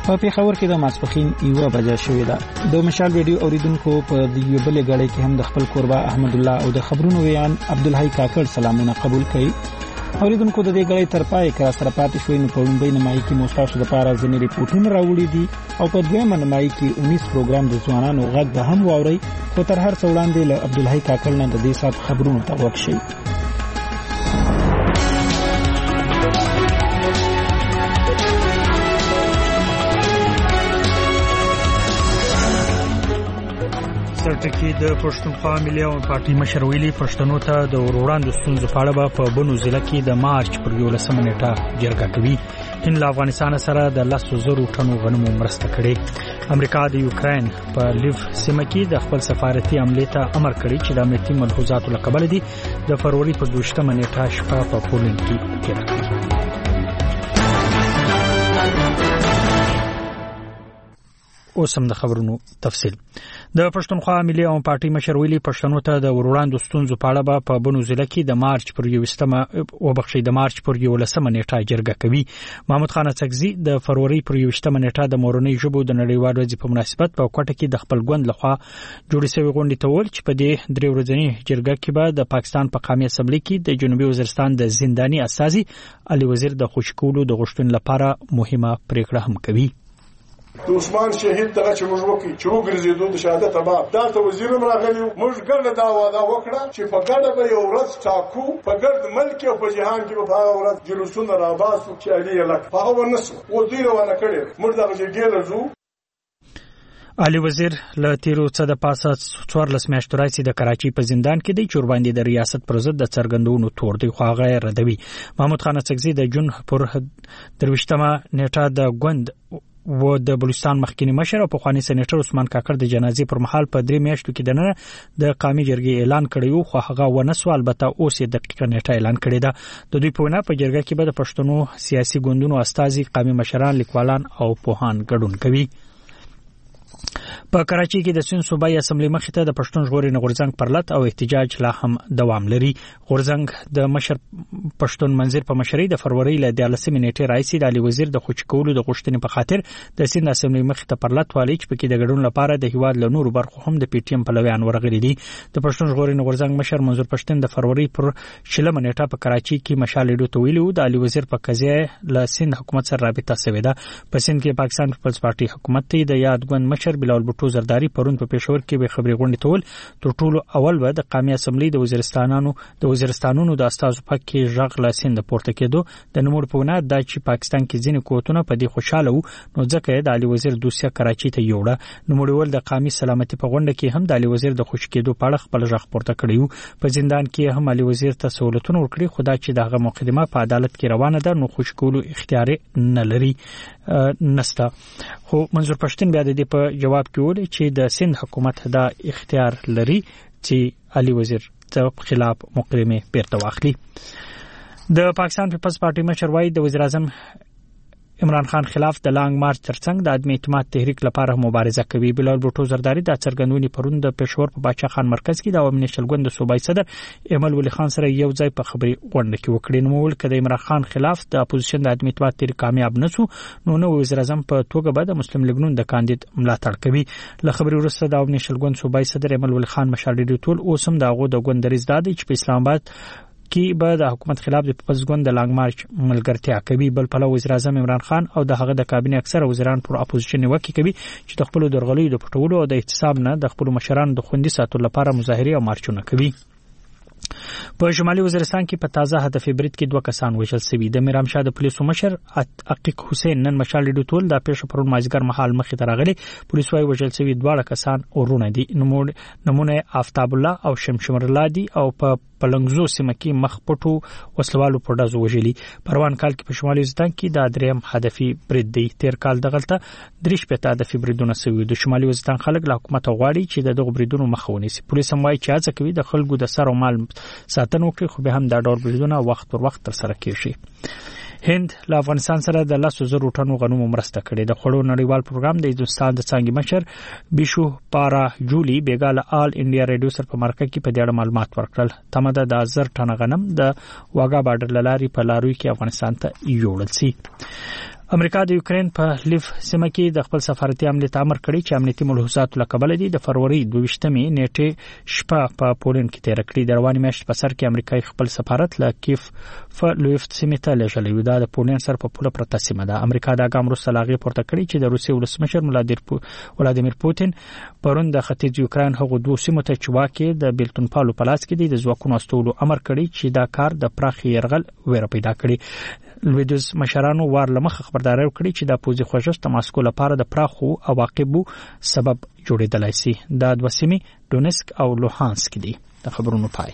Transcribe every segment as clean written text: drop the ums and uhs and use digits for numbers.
په پیښور کې د ماسپخین 1 بجې شوې ده. د مشال ریډیو اوریدونکو په یو بل غړي کې هم د خپل کوربه احمد الله او د خبرونو ویان عبدالحی کاکړ سلامونه قبول کړي. اوریدونکو د دې غړي تر پای کې سره پاتې شوي نو په لومړۍ نمایي کې موسسو د پاره ځینې ریپورتونه راوړي دي او په دویمه نمایي کې 19 پروګرام د ځوانانو غږ به هم واوري. خو تر هر څه وړاندې له عبدالحی کاکړ نه د دې سات خبرونو ته وښیي. سرټکی د پښتونخوا ملي او پارټي مشر ویلي پښتنو ته د وروړاندو ستونزو په اړه په بنو ضلع کې د مارچ پر 11 نیټه جرګه کوي. هند له افغانستان سره د 100,000 ټنو غنمو مرسته کړې. امریکا د یوکرين په لیو سیمه کې د خپل سفارتي عملیات ته امر کړی چې د امنیتي ملحوظاتو لقبل دي د فروری په 20 نیټه شپه په پولند کې تیر کړه. اوسم د خبرونو تفصیل. د پښتونخوا ملي او پارټي مشر ویلي پښتنو ته د وروړاندو ستونزو په اړه په بنو ضلع کې د مارچ پر 11 نیټه جرګه کوي. محمود خان اڅکزي د فروری پر 11 نیټه د مورنۍ ژبو د نړیوال ورځې په مناسبت په کوټه کې د خپل ګوند لخوا جوړې شوې غونډې ته ول چې په دې درې ورځنۍ جرګه کې به د پاکستان په قومي اسمبلی کې د جنوبي وزیرستان د زنداني اساسي علي وزیر د خوشکولو د غوښتنې لپاره مهمه پریکړه هم کوي. د عثمان شهید دغه چې موږ وکړو چې وګرځېدو د شهادت اباب دا ته وزیرم راغلی موږ ګرد دا وعده وکړه چې په ګډه به یو ورځ ټاکو په ګرد ملک او په جهان کې به هغه ورځ جلوسونه راباسو چې علي لک هغه ونسو او دوی روانه کړي موږ دغه جګړه لرو. علي وزیر له تیرو څه د پاسه 14 میاشتو راځي د کراچي په زندان کې دی چې ورباندې د ریاست پر ضد د څرګندونو تور دی خو هغه ردوي. محمود خان اڅکزي د جون پر 23 نیټه د ګوند و د بلوچستان مخکینی مشر او پخوانی سېنیټر عثمان کاکړ د جنازې پر مهال په 3 میاشتو کې د قومي جرګې اعلان کړی خو هغه ونسو. البته اوس یې دقیقه نیټه اعلان کړې ده. د دوی په وینا په جرګه کې به د پښتنو سیاسي ګوندونو استازي قومي مشران لیکوالان او پوهان ګډون کوي. په کراچي کې د سین صوبایي اسمبلی مخې ته د پښتون ژغورنې غورځنګ پرلط او احتجاج لا هم دوام لري. غورځنګ د مشر پښتون منظر په مشرۍ د فروری له 13 نیټې راځي د علي وزیر د خوشکولو د غوښتنې په خاطر د سین اسمبلی مخې ته پرلط والی چې پکې د ګډون لپاره د هیواد له نورو برخو هم د پی ټی ایم پلویان ورغلي دي. د پښتون ژغورنې غورځنګ مشر منظور پښتون د فروری پر 16 نیټه په کراچي کې مشال ریډیو ته ویلو د علي وزیر په قضیه له سین حکومت سره رابطه شوې ده. په سین کې پاکستان پیپلز پارټي حکومت ته د یاد ګوند مشر بلال بوټو زرداری پرون په پیښور کې به خبري غونډه تول تر ټولو اول به د قومي اسمبلی د وزیرستانونو د استازو پکې ژغ لاسین د پورته کېدو د نمور په ونه د چې پاکستان کې ځینې کوټونه په دې خوشاله وو نو ځکه د علي وزیر دوسیه کراچي ته یوړه. نموړول د قومي سلامتي په غونډه کې هم د علي وزیر د خوش کېدو په اړه خپل ژغ پورته کړیو. په زندان کې هم علي وزیر ته سہولتونه ورکړي خدا چې دغه مقدمه په عدالت کې روانه ده نو خوش کولو اختیار نه لري نستا. خو منظور پښتون بیا د دې په جواب کې ویل چې د سند حکومت دا اختیار لري چې علي وزیر ته خلاف مقدمه بیرته واخلي. د پاکستان پیپلز پارټي مشر وایي د وزیر اعظم عمران خان خلاف د لانګ مارچ ترڅنګ د عدم اعتماد تحریک لپاره مبارزه کوي. بلال بوټو زرداری د څرګندونې پرون د پېښور په باچا خان مرکز کې د عوامي نېشنل ګوند د صوبایي صدر ایمل ولی خان سره یو ځای په خبري غونډه کې وکړي. نو ول کده عمران خان خلاف د اپوزیشن د عدم اعتماد تحریک کامیاب نشو نو وزیر اعظم په توګه به د مسلم لیگ نون د کاندید ملاتړ کوي. له خبري وروسته د عوامي نېشنل ګوند صوبایي صدر ایمل ولی خان مشال ډیډیو ټول اوسم دغه د ګوند دریز دادی چې په اسلام آباد کې به د حکومت خلاف د پیپلز ګوند د لانګ مارچ ملګرتیا کوي. بل په وزیر اعظم عمران خان او د هغه د کابینې اکثره وزیران پر اپوزیشن وکړي کوي چې د خپل درغلیو د پټولو او د احتساب نه د خپل مشرانو د خوندي ساتلو لپاره مظاهره او مارچونه کوي. په شمالي وزیرستان کې په تازه هدف برید کې 2 کسان وژل شوي. د میرامشاه د پولیسو مشر عقیق حسین نن مشال ډیډیو ټول د پیښه پرون مازیګر مهال مخې ته راغلي. پولیس وايي وژل شوي 2 کسان ورونه دي. نمونه آفتاب الله او شمشمر الله دي او په پلنګزو سیمه کې مخ پټو وسلوالو په ډزو وژلي. پروان کال کې په شمالي وزیرستان کې د دریم هدفي برید دی. تیر کال دغلطه 3 هدفي بریدونه شوي. د شمالي وزیرستان خلک له حکومت غواړي چې دغه بریدونو مخه ونیسي. پولیس هم وايي چې هڅه کوي د خلکو د سر او مال ساتنه وکړي خو به هم دا ډول بریدونه وخت پر وخت تر سره کیږي. هند له افغانستان سره د 100,000 ټنو غنمو مرسته کړې. د خوړو نړیوال پروګرام د هندستان د څنګه مشر بیشو پارا جولی بیګاله آل انډیا ریډیو سره په مرکه کې په دې اړه معلومات ورکړل. تمه ده د 1000 ټن غنم د واګا بارډر لاري په لاروي کې افغانستان ته یوړل شي. امریکا د یوکرين په لیف سیمه کې د خپل سفارتي عملیات امر کړی چې امنیتي ملحوظات لکبل دي د فروری 22مې نیټه شپه په پولند کې تیر کړی. د رواني میاشت په سر کې امریکای خپل سفارت له کیف فلویف سیمه ته لېږلی و. د پولند سره په پوله پرته سیمه ده. امریکا دا ګام وروسته لاغي پورته کړی چې د روسي ولسمشر ولادیمیر پوتین پرون د ختیځ یوکرين هغه دوه سیمو ته چې واکې د بیلتون پالو پلاس کې د ځواکونو استولو امر کړی چې دا کار د پراخ يرغل ویره پیدا کړي. لویدوز مشرانو وار لمخ خبرداري وکړي چې د پوزي خوځښت ماسکو لپاره د پراخو عواقبو سبب جوړېدلای شي. دا د وسیمي دونسک او لوهانسک دي. د خبرونو پای.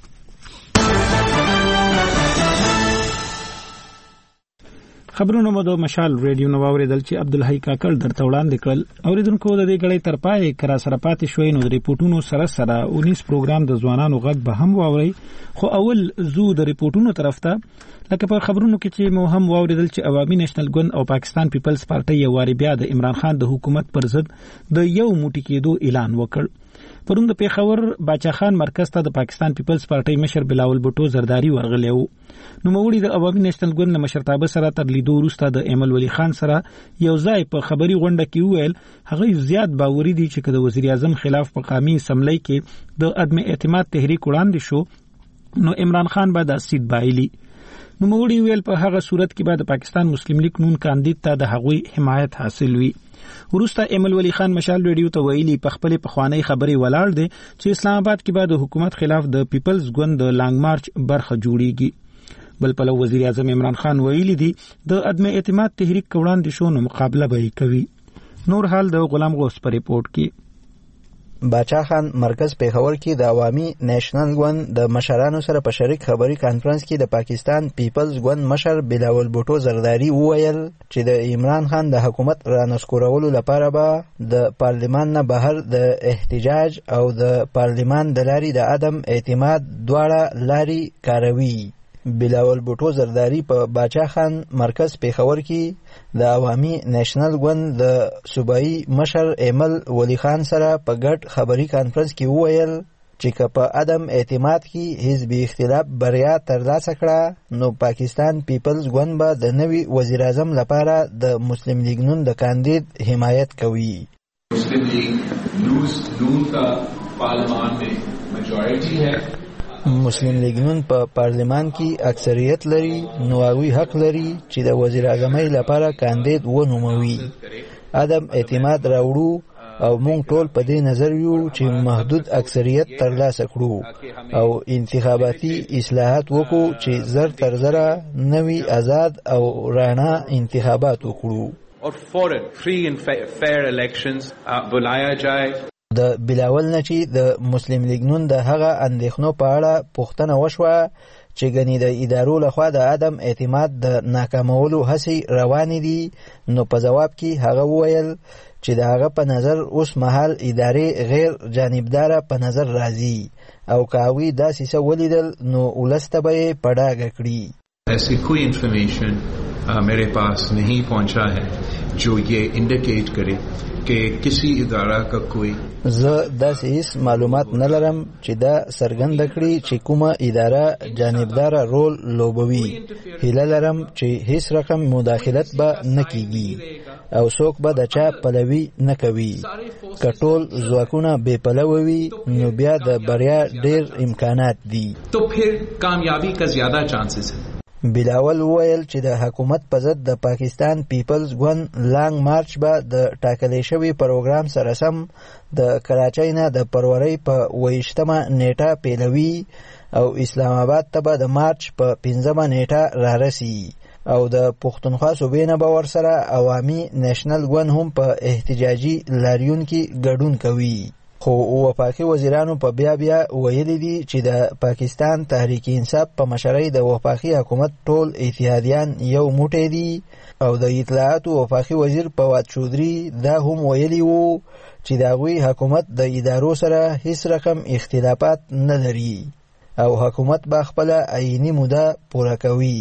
خبرونه مو د مشال ریډیو نو اوریدل چې عبدالحی کاکړ درته وړاندې کړل. اوریدونکو د دې غړې تر پای کرا سره پاتې شوي نو د ریپورتونو سره 19 پروګرام د ځوانانو غږ به هم واوري. خو اول زو د ریپورتونو طرف ته لکه په خبرونو کې چې مو هم واوریدل چې عوامي نېشنل ګوند او پاکستان پیپلز پارټي یو واری بیا د عمران خان د حکومت پر ضد د یو موټی کېدو اعلان وکړ. پرون د پیښور باچا خان مرکز ته د پاکستان پیپلز پارټي مشر بلاول بوټو زرداری ورغلی وو. نو موړي د عوامي نېشنل ګوند مشرتابه سره تر لیدو وروسته د ایمل ولی خان سره یو ځای په خبري غونډه کې ویل هغه زیات باوري دي چې د وزیر اعظم خلاف په قومي اسمبلی کې د عدم اعتماد تحریک وړاندې شو نو عمران خان به د سیټ بایلی. نو موړي ویل په هغه صورت کې به د پاکستان مسلم لیگ نون کاندید ته د هغوی حمایت حاصل وي. ورسته ایمل ولی خان مشال ریډیو ته ویلي په خپل پخوانی خبري ولاړ دي چې اسلام آباد کې به د حکومت خلاف د پیپلز ګوند د لانګ مارچ برخه جوړیږي. بل په وزیر اعظم عمران خان ویلي دي د عدم اعتماد تحریک وړاندې شو نو مقابله به کوي. نور حال د غلام غوث پر ریپورت کې. باچا خان مرکز پیښور کې د عوامي نېشنل ګوند د مشرانو سره په شریک خبري کانفرنس کې د پاکستان پیپلز ګوند مشر بلاول بوټو زرداری وویل چې د عمران خان د حکومت رانسکورولو لپاره به د پارلمان نه بهر د احتجاج او د پارلمان د لاري د عدم اعتماد دواړه لاري کاروي. بلاول بوټو زرداری په باچا خان مرکز پیښور کې د عوامي نېشنل ګوند د صوبایي مشر ایمل ولی خان سره په ګډ خبري کانفرنس کې وویل چې که په عدم اعتماد کې حزبي اختلاف بریا ترلاسه کړه نو پاکستان پیپلز ګوند به د نوي وزیر اعظم لپاره د مسلم لیگ نون د کاندید حمایت کوي. مسلم لیگ نون کا پارلیمان میں میجورٹی ہے. مسلم لیگ نون په پارلمان کې اکثریت لري نو هغوی حق لري چې د وزیر اعظمۍ لپاره کاندید ونوموي. عدم اعتماد راوړو او موږ ټول په دې نظر یو چې محدود اکثریت ترلاسه کړو او انتخاباتي اصلاحات وکړو چې زر تر زره نوي آزاد او راڼه انتخابات وکړو اور فورن فری اینڈ فیر الیکشنز بلایا جائے. د بلاول نه چې د مسلم لیگ نون د هغه اندېښنو په اړه پوښتنه وشوه چې ګنې د ادارو لخوا د عدم اعتماد د ناکامولو هڅې روانې دي نو په جواب کې هغه وویل چې د هغه په نظر اوس مهال ادارې غیر جانبداره په نظر راځي او که هغوی داسې څه ولیدل نو ولس ته به یې په ډاګه کړي. ایسی کوئی انفارمیشن میرے پاس نہیں پہنچا ہے جو یہ انڈیکیٹ کرے کہ کسی ادارہ کا کوئی زه داسې هیڅ معلومات نه لرم چې دا څرګنده کړي چې کومه اداره جانبداره رول لوبوي. هیله لرم چې هیڅ رقم مداخلت به نه کیږي او څوک به د چا پلوي نه کوي. که ټول ځواکونه بې پلوه وي نو بیا د بریا ډیر امکانات دي. تو پھر کامیابی کا زیادہ چانسز ہے. بلاول وویل چې د حکومت په ضد د پاکستان پیپلز ګوند لانګ مارچ به د ټاکلې شوي پروګرام سره سم د کراچۍ نه د فروری په 28مه نیټه پیلوي او اسلام آباد ته به د مارچ په 5مه نیټه رارسي او د پښتونخوا صوبې نه به ورسره عوامي نېشنل ګوند هم په احتجاجي لاریون کې ګډون کوي. خو وفاقي وزیرانو په بیا ویلي دي چې د پاکستان تحریک انصاف په مشرۍ د وفاقي حکومت ټول اتحادیان یو موټی دي او د اطلاعاتو وفاقي وزیر فواد چودري دا هم ویلي وو چې د هغوی حکومت د ادارو سره هیڅ رقم اختلافات نه لري او حکومت به خپله عیني موده پوره کوي.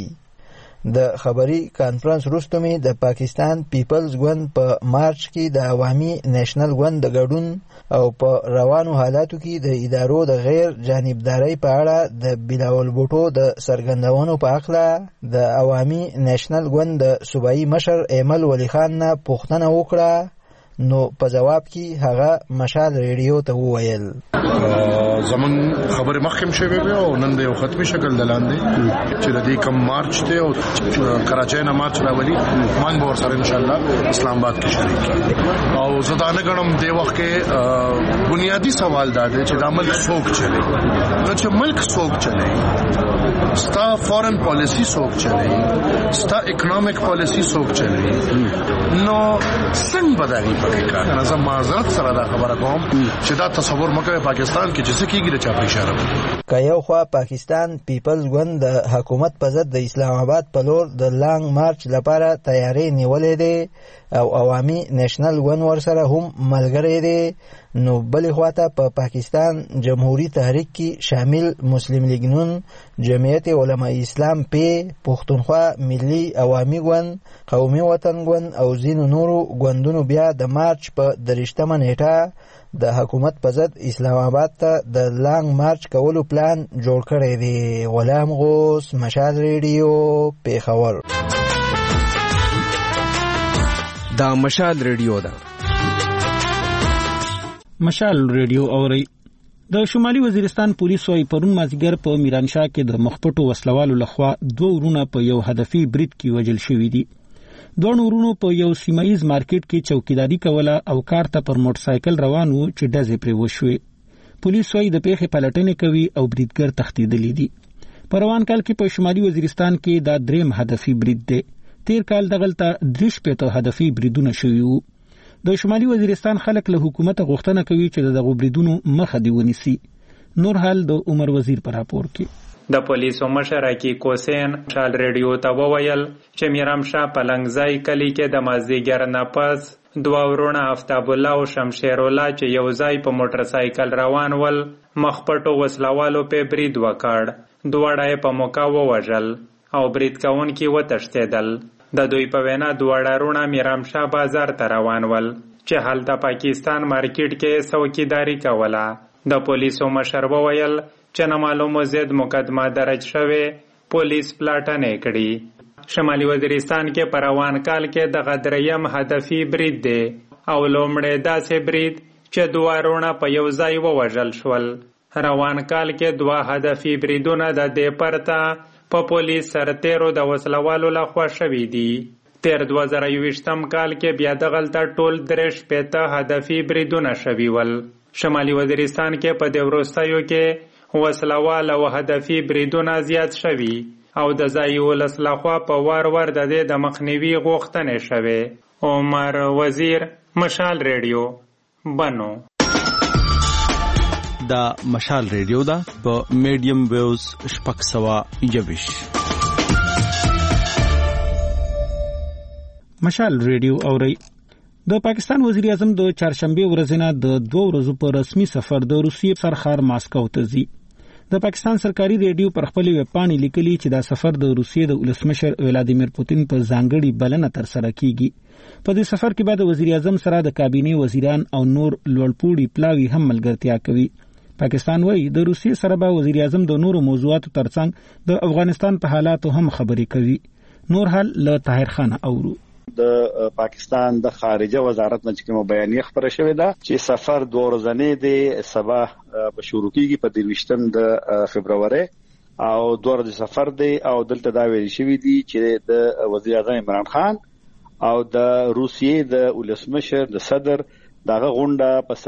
د خبري کانفرنس وروسته مې د پاکستان پیپلز ګوند په مارچ کې د عوامي نېشنل ګوند د ګډون او په روانو حالاتو کې د ادارو د غیر جانبدارۍ په اړه د بلاول بوټو د سرګندونو په اړه د عوامي نېشنل ګوند د صوبایي مشر ایمل ولی خان نه پوښتنه وکړه، نو په جواب کې هغه مشال ریډیو ته وویل زمون خبره مخکم شوی به او نن د یو ختمي شکل دلاندې چې د دې کم مارچ ته او کراچۍ نه مارچ راولي مانګ ور سره ان شاء الله اسلام آباد کې شریک او زدانه غنم د وخت کې بنیادی سوال دا دی چې د ملک څوک چلے، نو چې ملک څوک چلے، ستا فورن پالیسی څوک چلے، ستا اکونومیک پالیسی څوک چلے، نو څنګه بدایي پکې کار نه زما معذرت سره دا خبره کوم چې دا تصور مکه پاکستان کې چې کیږي د چا په اشاره که یو خوا پاکستان پیپلز ګوند د حکومت په ضد د اسلام آباد په لور د لانګ مارچ لپاره تیاری نیولې دی او عوامي نېشنل ګوند ورسره هم ملګری دی، نو بلې خواته په پاکستان جمهوری تحریک کې شامل مسلم لیگ نون، جمعیت علماء اسلام پی، پښتونخوا ملي عوامي ګوند، قومي وطن ګوند او ځینو نورو ګوندونو بیا د مارچ په 30 نیټه د حکومت په ضد اسلام آباد ته د لانګ مارچ کولو پلان جوړ کړی دی. غلام غوث، مشال ریډیو، پیښور. دا مشال ریډیو ده. مشال ریډیو اوري. د شمالي وزیرستان پولیسو پرون مازیګر په میرانشاه کې د مخپټو وسلوالو لخوا 2 ورونه په یو هدفي برید کې وژل شوي دي. دوه ورونو په یو سیمایز مارکیټ کې چوکیداری کوله او کار ته پر موټر سایکل روان وو چې ډزې پرې وشوې. پولیس وايي د پیښې پلټنې کوي او بریدګر تښتېدلی دي. په روان کال کې په شمالي وزیرستان کې دا 3 هدفي برید دی. تیر کال دغلته 3 هدفي بریدونه شوي وو. د شمالي وزیرستان خلک له حکومت غوښتنه کوي چې دغه بریدونو مخه دی ونیسي. نور حال د عمر وزیر پر راپور کې. د پولیسو مشر کی کوسین شال ریډیو ته وویل چې میرامشاه پلنګزای کلی کې د مازدیګر نه پس 2 ورونه افتاب الله او شمشیر الله چې یو ځای په موټر سایکل روان ول مخپټو وسلوالو په برید وکړ. دوړای په موقع ووژل او برید کوونکي وتښتېدل. د دوی په وینا دوړه رونه میرامشاه بازار ته روان ول چې هلته پاکستان مارکیټ کې څوکیداری کوله. د پولیسو مشر وویل چې نامعلومو ضد مقدمه درج شوه، پولیس پلاټنې کړي. شمالي وزیرستان کې په روان کال کې د غدریم هدفي برید دی او لومړی داسې برید چې 2 ورونه په یو ځای ووژل شول. روان کال کې 2 هدفي بریدونه د دې پرته په پولیس سرتیرو د وسلوالو لخوا شوي دي. تیر 2021 کال کې بیا دغلته ټول 3 هدفي بریدونه شوي ول. شمالي وزیرستان کې په دې وروستیو کې وسلوال او هدفي بریدونه زیات شوي او د ځایي ولس لخوا په وار د دې د مخنیوي غوښتنې شوې. عمر وزیر، مشال ریډیو، بنو. دا مشال ریډیو ده په میډیم ویوز 621. مشال ریډیو اوري. د پاکستان وزیر اعظم د چهارشنبه ورځ نه د 2 ورځو په رسمي سفر د روسیې سرخار ماسکو ته ځي. د پاکستان سرکاري ریډیو پر خپل ویب پاڼې لیکلي چې دا سفر د روسیې د ولسمشر ولادیمیر پوتین په ځانګړي بلنه تر سره کیږي. په دې سفر کې بعد وزیر اعظم سره د کابینه وزیران او نور لوړپوړي پلاوی هم ملګرتیا کوي. پاکستان وايي د روسیې سره به وزیر اعظم د نورو موضوعاتو ترڅنګ د افغانستان په حالاتو هم خبرې کوي. نور حال له طاهر خان اورو. د پاکستان د خارجه وزارت نه کوم بیانیه خبره شوې ده چې سفر 2 ورځې دی، سبا به شروع کیږي په 23 د فبراير او 2 ورځې سفر دی او دلته دا ویل شوی دی چې د وزیر اعظم عمران خان او د روسیې د ولسمشر د صدر دغه غونډه په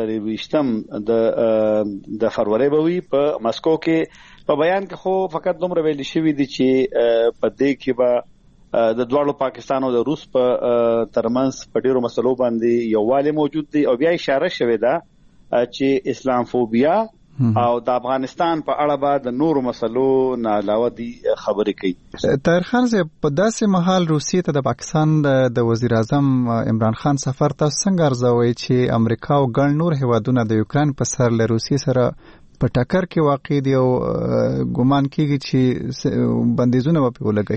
23 د فروری به وي په مسکو کې. په بیان کې خو فقط دومره ویل شوی دی چې په دې کې به د دوړو پاکستان او د روس په ترمنځ په ډیرو مسلو باندې یووالی موجود دی او بیا اشاره شوې ده چې اسلام فوبیا او د افغانستان په اړه به د نورو مسلو نه علاوه دي خبرې کوي. طاهر خان صاحب، په داسې مهال روسیې ته د پاکستان د وزیر اعظم عمران خان سفر تاسو څنګه ارزوئ چې امریکا او ګڼ نور هیوادونه د یوکرين په سر له روسیې سره په ټکر کې واقع دي او ګومان کیږي چې بندیزونه به ولګي؟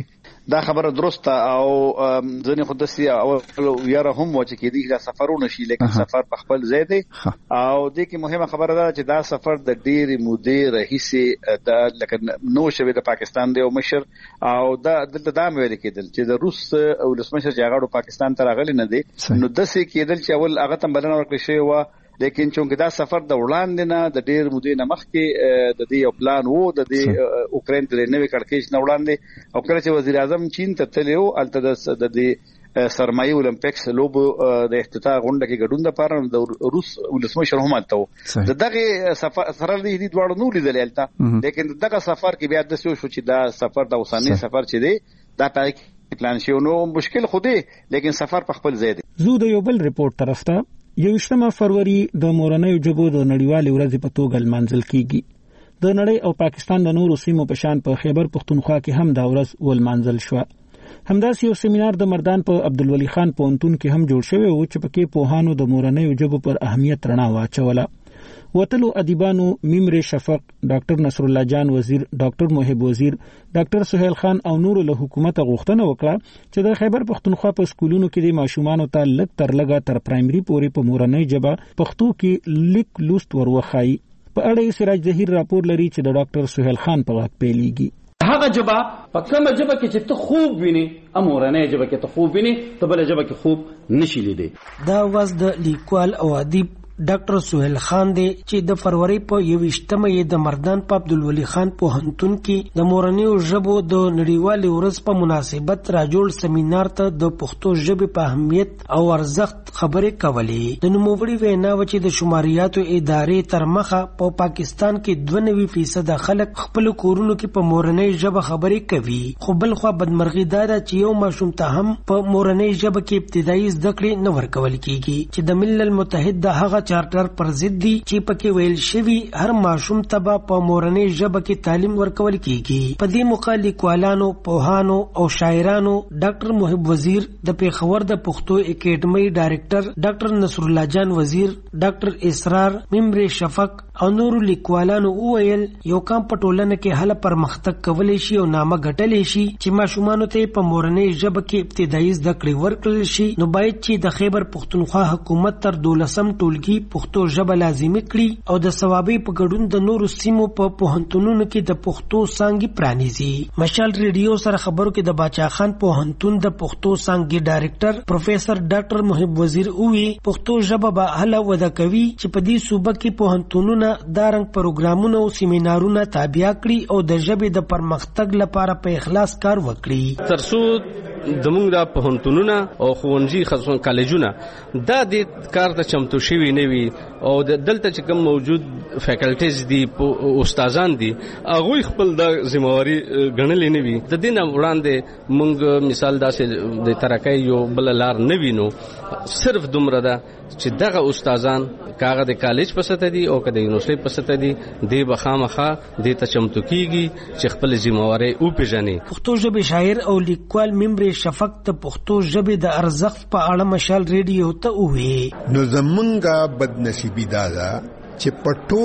دا خبره درسته او ځنې خود سي او یاره هم و چې کېدی دا سفرونه شي لیکن سفر په خپل ځای دی او د کې مهمه خبره ده چې دا سفر د ډېری مودې رئیسه د لکه نو شوی د پاکستان دی او مشر او دا دلته ویل کېدل چې د روس او ولسمشر جګړو پاکستان ته راغلی نه دی نو د څه کېدل چې اول هغه تم بلنه ورکړی شوی و لیکن چونکه دا سفر د وړاندې نه د ډېر مودې نه مخکې د دې یو پلان وو د دې اوکرين ته نوې کړکېچ نه وړاندې او کله چې وزیر اعظم چین ته تللی و الته د دې سرمایي اولمپیکس لوبو د افتتاح غونډه کې ګډون لپاره د روس ولسمشر هم الته د دغه سفر دې دواړو نو لیدل الته لیکن دغه سفر کې بیا د څه شو چې دا سفر د اوساني سفر چې دی دا پای پلان شي نو مشکل خو دی لیکن سفر په خپل ځای دی. زو د یو بل ریپورت طرف ته 21 فروری د مورنۍ ژبو د نړیوال ورځ په توګه لمانځل کیږي. د نړۍ او پاکستان د نورو سیمو په شان په خیبر پختونخوا کې هم دا ورځ ولمانځل شو. همداسې یو سیمینار د مردان په عبدالولي خان پوهنتون کې هم جوړ شوی و چې پکې پوهانو د مورنۍ ژبو پر اهمیت رڼا واچوله. وتلو ادیبانو میمره شفق، ډاکټر نصر الله جان وزیر، ډاکټر محب وزیر، ډاکټر سہیل خان او نور له حکومت غوښتنه وکړه چې د خیبر پختونخوا په سکولونو کې د ماشومانو ته لږ تر لږه تر پرایمري پورې په مورنۍ ژبه پښتو کې لیک لوست وروخایي. په اړه سراج ظهیر راپور لري چې د ډاکټر سہیل خان په غږ پیلېږي. هغه جبا په کومه جبا کې چې ته خوب ویني امورنه جبا کې ته خوب ویني ته بل جبا کې خوب نشي لیدي. دا واز د لیکوال او ادیب ډاکټر سہیل خان دی چې د فروری په 21مه د مردان په عبدالولي خان پوهنتون کې د مورنۍ ژبو د نړیوالې ورځ په مناسبت راجوړ سیمینار ته د پښتو ژبې په اهمیت او ارزښت خبرې کولې. د نوموړي وینا و چې د شماریاتو ادارې تر مخه په پاکستان کې 92% خلک خپل کورونو کې په مورنۍ ژبه خبرې کوي، خو بل خو بدمرغي دا ده چې یو ماشوم ته هم په مورنۍ ژبه کې ابتدایي زده کړې نه ورکول کیږي چې د ملل متحد د هغه چارټر پر ضد دي چې پکې ویل شوی هر ماشوم ته په مورنۍ ژبه کې تعلیم ورکول کیږي. په دې موقع لیکوالانو، پوهانو او شاعرانو ډاکټر محب وزیر، د پیښور د پښتو اکیډمۍ ډایرکټر ډاکټر نصر الله جان وزیر، ډاکټر اسرار، میمره شفق او نور لیکوالانو وویل یو کام په ټولنه کې هله پرمختګ کولی شي او نامه ګټلی شي چې ماشومانو ته په مورنۍ ژبه کې ابتدایي زده کړې ورکړل شي. نو باید چې د خیبر پختونخوا حکومت تر 12م ټولګي پښتو ژبه لازمي کړي او د ثوابي په ګډون د نورو سیمو په پوهنتونونو کې د پښتو څانګې پرانیزي. مشال ریډیو سره خبرو کې د باچا خان پوهنتون د پښتو څانګې ډایرکټر پروفیسور ډاکټر محب وزیر وی پښتو ژبه به هله وده کوي چې په دې صوبه کې پوهنتونونه دا رنګ پروګرامونه او سیمینارونه تابع کړي او د ژبې د پرمختګ لپاره په اخلاص کار وکړي. ترڅو زموږ د پوهنتونونه او ښوونځي خاصون کالجونه دا د کار ته چمتو شوي نه وي او دلته چې کوم موجود فیکلټیز دي استادان دي هغه خپل د ذمہواری غنلې نه وي. د دې نه وړاندې موږ مثال داسې د ترقۍ یو بل لار نه وینو، صرف دومره ده چې دغه استادان کاغه د کالج په سطح دي او کله یونیورسيټي په سطح دي د بخامخه د تچمتو کیږي چې خپل ذمہواری او پیژني. پښتو ژبې شاعر او لیکوال میمره شفق د پښتو ژبې د ارزښت په اړه مشال ریډیو ته وویل نو زمونږه بدنصیبی دا ده چې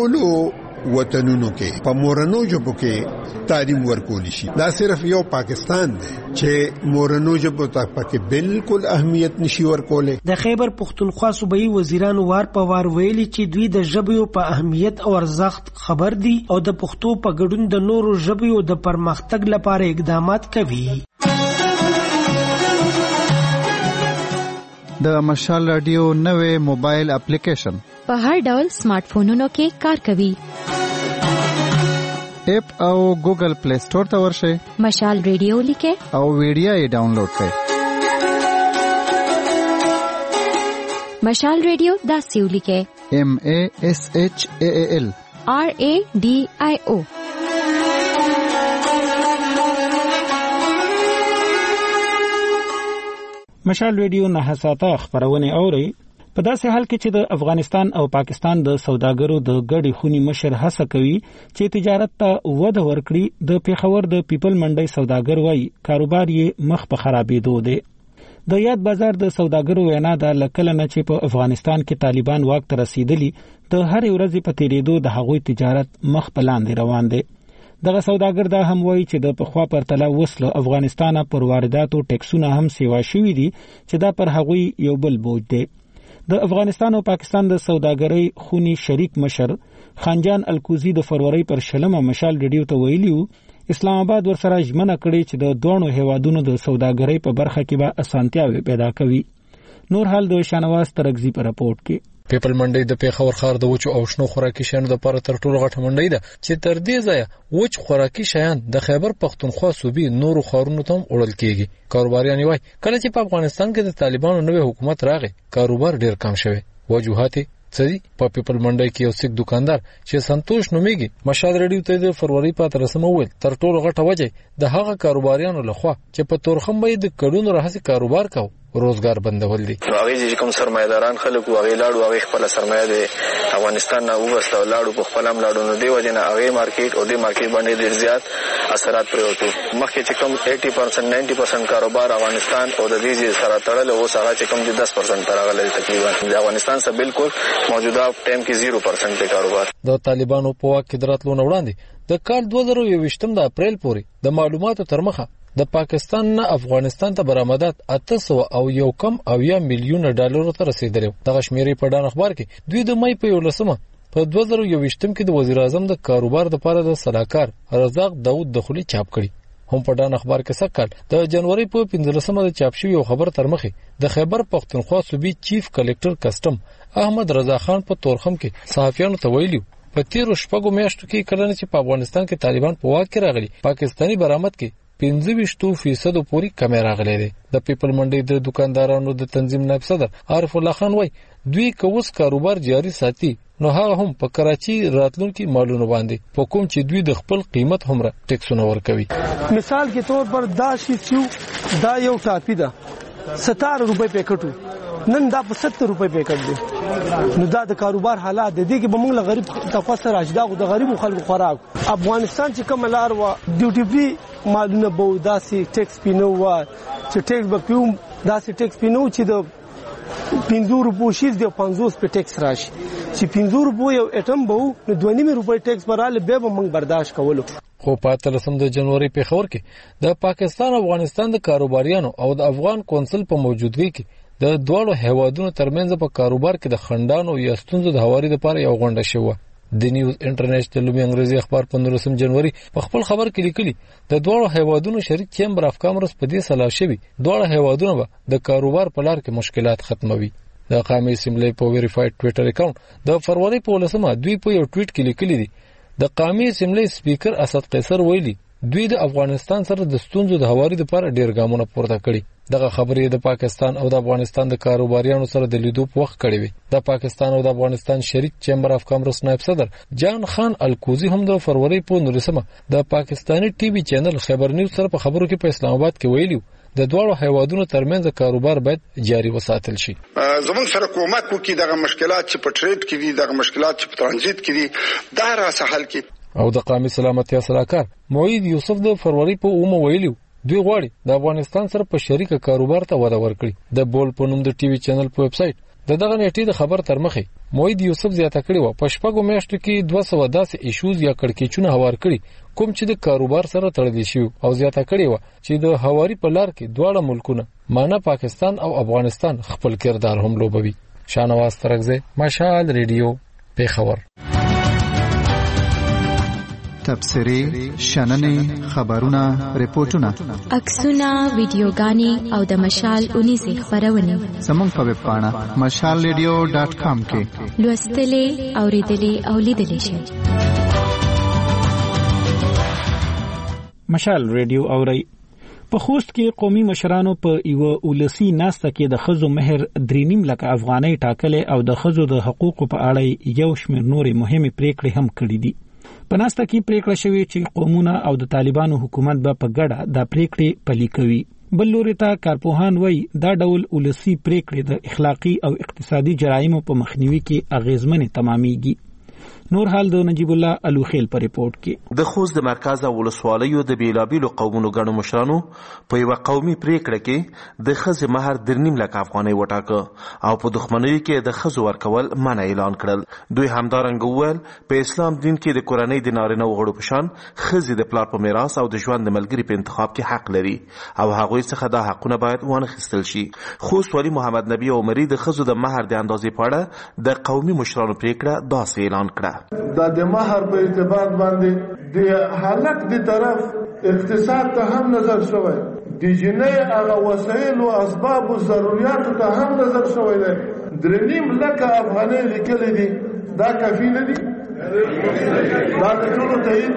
پټولو وطنونو کې په مورنو ژبو کې تعلیم ورکول شي. دا صرف یو پاکستان دی چې مورنو ژبو ته پکې بالکل اهمیت نشي ورکولې. د خیبر پختونخوا صوبایي وزیرانو وار په وار ویلي چې دوی د ژبې په اهمیت او ارزښت خبر دي او د پښتو په ګډون د نورو ژبې د پرمختګ لپاره اقدامات کوي. د مشال رادیو نوې موبایل اپلیکیشن په هر ډول سمارټ فونونو کې کار کوي. اپ او ګوګل پلی سٹور ته ورشئ، مشال ریډیو لیکئ او ویډیو یې ډاونلوډ کړئ. مشال ریډیو داسې ولیکئ MASHAAL RADIO. مشال ریډیو نه حساته خبرونه اوري. په داسې حال کې چې د افغانستان او پاکستان د سوداګرو د ګډي خونی مشر هڅه کوي چې تجارت ته وده ورکړي، د پیښور د پیپل منډي سوداګر وایي کاروبار یې مخ په خرابېدو دی. د یاد بازار د سوداګرو وینا ده لکه نه چې په افغانستان کې طالبان واک ته رسیدلی د هر ورځې په تیریدو د هغوی تجارت مخ په لاندې روان دی. دغه سوداګر دا هم وایي چې د پخوا پرتله وسله افغانستان پر وارداتو ټیکسونه هم سیوا شوي دي چې دا پر هغوی یو بل بوج دی. د افغانستان او پاکستان د سوداګرۍ خونی شریک مشر خانجان الکوزی د فروری پر 6 مشال ریډیو ته ویلیو اسلام آباد ورسره ژمنه کړې چې د دوه هیوادونو د سوداګرۍ په برخه کې به اسانتیاوي پیدا کوي. نور حال د شانواز ترغزی پر رپورټ کې. پیپل منډي د پیښور ښار د وچو او شنو خوراکي شیانو لپاره تر ټولو غټه منډي ده چې تر دې ځایه وچ خوراکي شیان د خیبر پختونخوا صوبې نورو ښارونو ته وړل کیږي. کاروباریان وایي کله چې په افغانستان کې د طالبانو نوې حکومت راغی کاروبار ډیر کم شوی. وجوهات څه په پیپل منډي کې یو سیک دکاندار چې سنتوش نومیږي مشال ریډیو ته د فروری په 13 ویل تر ټولو غټه وجه د هغه کاروباریانو لخوا چې په تورخم باندې د کډونو راهسي کاروبار کاو روزګار بندول دي. هغه چې کوم سرمایداران خلک هغه لاړو هغه خپل سرمایه د افغانستان نه وبسته لاړو په خپل لاړو نو دی وجنه هغه مارکیټ او د مارکیټ باندې ډیر زیات اثرات پروتو. مخکې چې کوم 80% 90% کاروبار افغانستان او د دې سره تړل او هغه چې کوم 10% تر هغه لري تقریبا د افغانستان سره بالکل موجوده ټایم کې 0% د کاروبار. د طالبانو په واک کې دراتلو نه وړاندې د کال 2021 د اپریل پورې د معلوماتو تر مخه د پاکستان نه افغانستان ته برآمدات 801 میلیون ډالر ته رسیدل. دغه شمیرې په ډان اخبار کې دوی د مې په 11 په 2021 کې د وزیر اعظم د کاروبار د لپاره د صلاحکار رزاق داوود دخولي چاپ کړي. هم په ډان اخبار کې سکهال د جنوري په 15 د چاپ شوی خبر تر مخه د خیبر پختونخوا صوبې چیف کلکټر کسٹم احمد رضا خان په تورخم کې صحافیانو ته ویلي په تیر شپږو میاشتو کې کله چې په افغانستان کې طالبان په واک کې راغلي پاکستانی برآمد کې 25% پورې کمی راغلی دی. د پیپل منډي د دکاندارانو د تنظیم نائب صدر عارف الله خان وای دوی کوس کاروبار جاری ساتي نو هغه هم په کراچي راتلونکي مالونو باندې په کوم چې دوی د خپل قیمت همره ټیکسونه ورکوي. مثال کې طور پر دا شی چې دا یو ټاپی ده 17 روپے پیکټو نن دا په 70 روپے پیکټ دی. نو دا د کاروبار حالات دي چې به موږ غریب تفسر اجدا د غریب خلکو خوراک افغانستان چې کوم لار و ډیوټي فری مالونه به داسې ټیکس پینو و چې ټیکس به پیوم داسې ټیکس پینو چې د 50 روپو شیز د 50 په ټیکس راشي چې 50 روپو یو اټم به نو 2.5 روپے ټیکس براله به موږ برداشت کولو. خو په 13 د جنوري په خبر کې د پاکستان افغانستان د کاروباریانو او د افغان کونسل په موجودګۍ کې د دوه هیوادونو ترمنځ په کاروبار کې د خندانو یا ستونزو د هواري لپاره یو غونډه شوه. د نیوز انټرنیشنل لومړی انګریزي اخبار په 19 جنوري په خپل خبر کې لیکلي د دوه هیوادونو شریک چیمبر اف کامرس په دې سلا شوی دوه هیوادونو به د کاروبار په لار کې مشکلات ختموي. د قومي اسمبلی په ویریفاید ټوئیټر اکاونټ د فروری په 19 دوی په یو ټویټ کې لیکلي دي د قومي اسمبلی سپیکر اسد قیصر ویلي دوی د افغانستان سره د ستونزو د هواري لپاره ډیر ګامونه پورته کړي. دغه خبرې د پاکستان او د افغانستان د کاروباریانو سره د لیدو په وخت کړي وي. د پاکستان او د افغانستان شریک چیمبر اف کامرس نائب صدر جان خان الکوزی هم د فروری په 19 د پاکستانی ټي وي چینل خبر نیوز سره په خبرو کې په اسلام آباد کې ویلي د دوه هیوادونو ترمنځ کاروبار باید جاري وساتل شي. زموږ سره کومک وکړي دغه مشکلات چې په ټریډ کې دي دغه مشکلات چې په ترانزیت کې دي دا را سهل کړي. او د قومي سلامتیا صلاحکار موعد یوسف د فروری په اومه ویلي دوی غواړي د افغانستان سره په شریکه کاروبار ته وده ورکړي. د بول په نوم د ټي وي چینل په ویب سټ دغه نیټې د خبر تر مخه موعد یوسف زیاته کړی و په شپږو میاشتو کې 210 ایشوز یا کړکېچونه هوار کړي کوم چې د کاروبار سره تړلي شي او زیاته کړی و چې د هواري په لار کې دواړه ملکونه معنی پاکستان او افغانستان خپل کردار هم لوبوي. شانواز ترغزه مشال ریډیو پیښور. تبصرې شننې خبرونه ریپورتونه عکسونه ویډیوګانې او د مشال 19 خبرونه زموږ په ویب پاڼه mashalradio.com کې لوستلې اوریدلې او لیدلې شئ. مشال ریډیو اوري په خوست کې قومي مشرانو په یو ولسی ناسته کې د خزو مهر 3.5 لک افغانۍ ټاکلې او د خزو د حقوقو په اړه یو شمېر نورې مهمه پریکړې هم کړې دي. په ناسته کې پریکړه شوې چې قومونه او د طالبانو حکومت به په ګډه د پریکړې پلي کوي. بل لوري ته کارپوهان وایي دا ډول ولسی پریکړې د اخلاقی او اقتصادي جرایمو په مخنیوي کې اغیزمنې تمامېږي. نور حال د نجیب الله الوخیل په ریپورت کې د خوست د مرکز او ولسوالیو د بیلابیلو قومونو ګڼو مشرانو په یو قومي پریکړه کې د خزې مہر 2.5 لک افغانۍ وټاکه او په دښمنۍ کې د خزو ورکول منع اعلان کړل. دوی همدارنګه وویل په اسلام دین کې د کورنۍ د نارینه وغړو په شان خزې د پلار په میراث او د ژوند د ملګري په انتخاب کې حق لري او هغوی څخه دا حقونه باید وانخیستل شي. خوست ولی محمد نبی عمری د خزو د مہر د اندازې په اړه د قومي مشرانو پریکړه داسې اعلان کړه. دا د مہر په اعتبار باندې د حالت د طرف اقتصاد ته هم نظر شوی، د جنۍ هغه وسایل او اسباب او ضرورت ته هم نظر شوی دی. 3.5 لک افغانۍ لیکلې دي، دا کافي نه دي؟ دا د ټولو تایید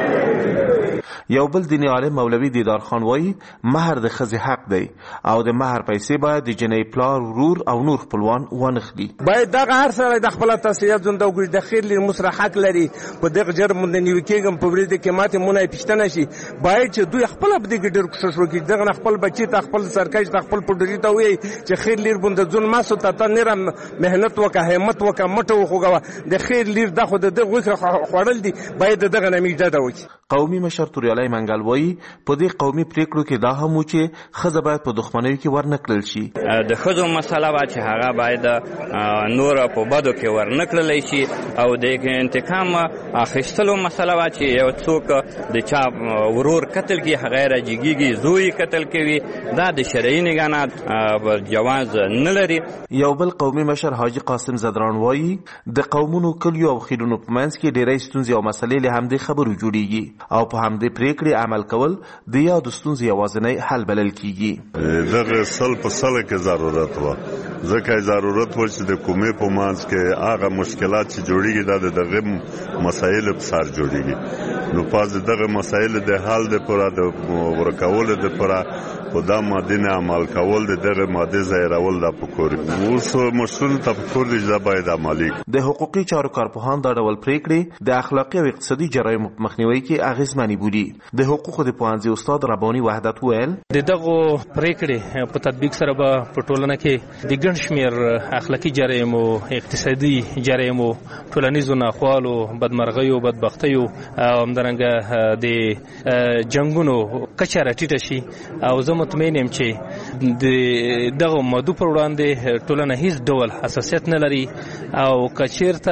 دي. یو بل دیني عالم مولوي دیدار خان وایي مہر د ښځې حق دی او د مہر پیسې باید د جنۍ پلار، ورور او نور خپلوان ونخلي. باید دغه هر سړی د خپله تصفیه ژوند وکړي، د خیر لري مسره حق لري. په دغه جرم باندې نیوي کېږم په ورځ کې ماته مونږ پوښتنه شي، باید چې دوی خپله په دې کې ډېر کوشش وکړي، دغه خپل بچي ته، خپل سرکش ته، خپل پوډري ته وایي چې خیر لري باندې ځون ماسو ته نرم مهنت وکړه، همت وکړه، مټه وخوږه. د خیر لري د خو د غوښه خوړل دي، باید دغه نمیده ده وکړي. قومي مشر توریالی منګل وایي په دې قومي پریکړو کې دا هم و چې ښځه باید په دښمنیو کې ورنکړل شي. د ښځو مسله وه چې هغه باید نور په بدو کې ورنکړلی شي او د انتقام اخیستلو مسله وه چې یو څوک د چا ورور قتل کړي، هغه یې راجګېږي، زوی قتل کوي. دا د شرعي نګاه جواز نه لري. یو بل قومي مشر حاجي قاسم زدران وایي د قومونو، کلیو او خیلونو په منځ کې ډېری ستونزې او مسلې له همدې خبرو جوړېږي او په همدې پریکړې عمل کول د یادو ستونزې یوازینی حل بلل کیږي. دغه سل په سله کې ضرورت و، ځکه ضرورت و چې د کومې په منځ کې هغه مشکلات چې جوړېږي دا د دغه مسایلو په سر جوړېږي. نو پاس دغه مسایل د حل دپاره د ورکولو دپاره په دا مادې نه عمل کول، د دغه مادې ځایرول دا پکور دي. اوس مشرونو ته پکور دي چې دا باید عملي کړي. د حقوقي چارو کارپوهان دا ډول پریکړې د اخلاقي او اقتصادي جرایمو په مخنیوي کې اغېزمنې بولي. د حقوقو د پوهنځي استاد رباني وحدت ویل د دغه پریکړې په تطبیق سره به په ټولنه کې د ګڼ شمېر اخلاقي جرایمو، اقتصادي جرایمو، ټولنیزو ناخوالو، بدمرغیو، بدبختیو او همدارنګه د جنګونو کچه راټیټه شي. او زه مطمئن یم چې د دغه مادو پر وړاندې ټولنه هیڅ ډول حساسیت نه لري او که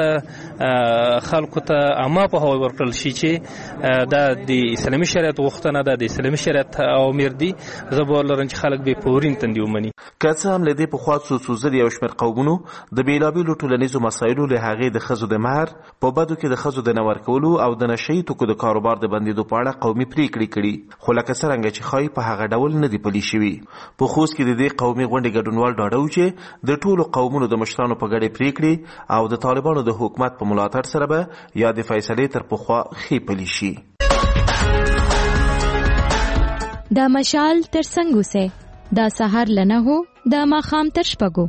چېرته خلکو ته عامه پوهاوی ورکړل شي چې دا د اسلامي شریعت غوښتنه ده، د اسلامي شریعت اوامر دي، زه باور لرم چې خلک به په ورین تندي ومني. که څه هم له دې پخوا څو ځلې یو شمېر قومونو د بېلابېلو ټولنیزو مسایلو له هغې د ښځو د مهر په بدو کې د ښځو د نه ورکولو او د نشه یي توکو د کاروبار د بندېدو په اړه قومي پریکړې کړي، خو لکه څرنګه چې ښایي په هغه ډول نه دي پلي شوي. په خوست کې د دې قومي غونډې ګډونوال ډاډه و چې د ټولو قومونو د مشرانو په ګډې پریکړې او د طالبانو د حکومت په ملاتړ سره به یا د فیصلې تر پخوا ښې پلي شي. دا مشال تر څنګ اوسئ، دا سهار لنه هو، دا ماښام تر شپږو.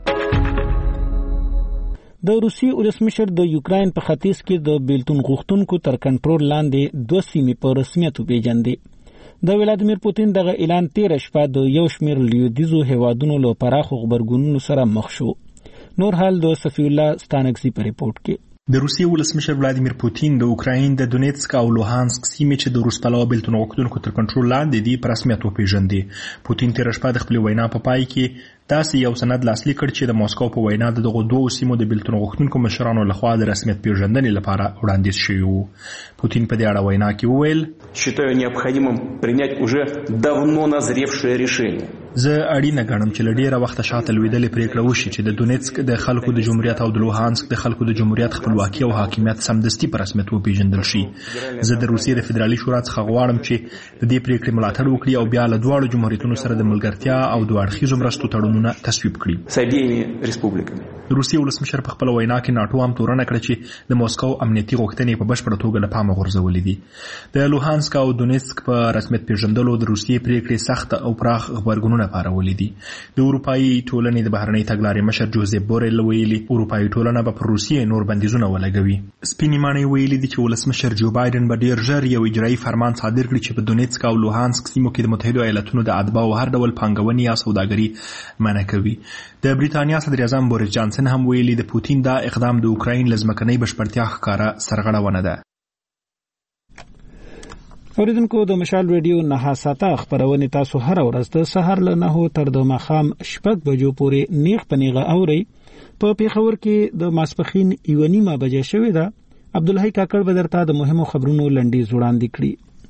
د روسي ولسمشر د یوکراین په ختیځ کې د بیلتون غوښتونکو تر کنټرول لاندې 2 سیمې په رسمیت وپېژندې. د ولادیمیر پوتین دغه اعلان تېره شپه د یو شمېر لویدیځو هیوادونو له پراخو غبرګونونو سره مخ شو. نور حال د صفی الله ستانکزي په ریپورت کې. د روسیې ولسمشر ولادیمیر پوتین د اوکراین د دونیتسک او لوهانسک سیمې چې د روس پلوه بیلتون غوښتونکو تر کنټرول لاندې دي په رسمیت وپېژندې. پوتین تېره شپه د خپلې وینا په پای کې داسې یو سند لاسلیک کړ چې د موسکو په وینا د دغو 2 سیمو د بیلتون غوښتونکو مشرانو لخوا د رسمیت پیژندنې لپاره وړاندیز شوی و. پوتین په دې اړه وینا کې وویل считаю необходимым принять уже давно назревшее решение. زه اړینه ګڼم چې له ډېره وخته شاته لوېدلې پریکړه وشي چې د دونیتسک د خلکو د جمهوریت او د لوهانسک د خلکو د جمهوریت خپلواکي او حاکمیت سمدستي په رسمیت وپېژندل شي. زه د روسیې د فدرالي شورا څخه غواړم چې د دې پریکړې ملاتړ وکړي او بیا له دواړو جمهوریتونو سره د ملګرتیا او دوه اړخیزو مرستو تړونونه تصویب کړي. روسیې ولسمشر په خپله وینا کې ناټو هم تورنه کړه چې د موسکو امنیتي غوښتنې په بشپړه توګه له پامه غورځولې دي. د لوهانسک او دونیتسک په رسمیت پیژندلو د روسیې پریکړې سخت او پراخ غبرګونونه غاړه پارولې دي. د اروپאי ټولنې د بهرنۍ تګلارې مشر جوزيف بورل ویلي اروپאי ټولنه به پر روسیې نور بندیزونه ولګوي. سپینې ماڼۍ ویلي دي چې ولسمشر جو بایدن به ډیر ژر یو اجرایي فرمان صادر کړي چې په دونیتسک او لوهانسک سیمو کې د متحده ایالاتونو د اتباعو هر ډول پانګونې یا سوداګري منع کوي. د بریتانیا صدر اعظم بوریس جانسن هم ویلي د پوتین دا اقدام د اوکراین لزمکنۍ بشپړتیا ښکاره سرغړونه ده. اوریدونکو د مشال ریډیو نه ساته خبرونه تاسو هر ورځ د سحر له 9 تر د ماخام شپږ بجو پورې نیغ پنیغه اوري. په پیښور کې د ماسپخین 1:30 بجې شوې ده. عبدالحی کاکړ به درته د مهمو خبرونو لنډیز وړاندې کړي.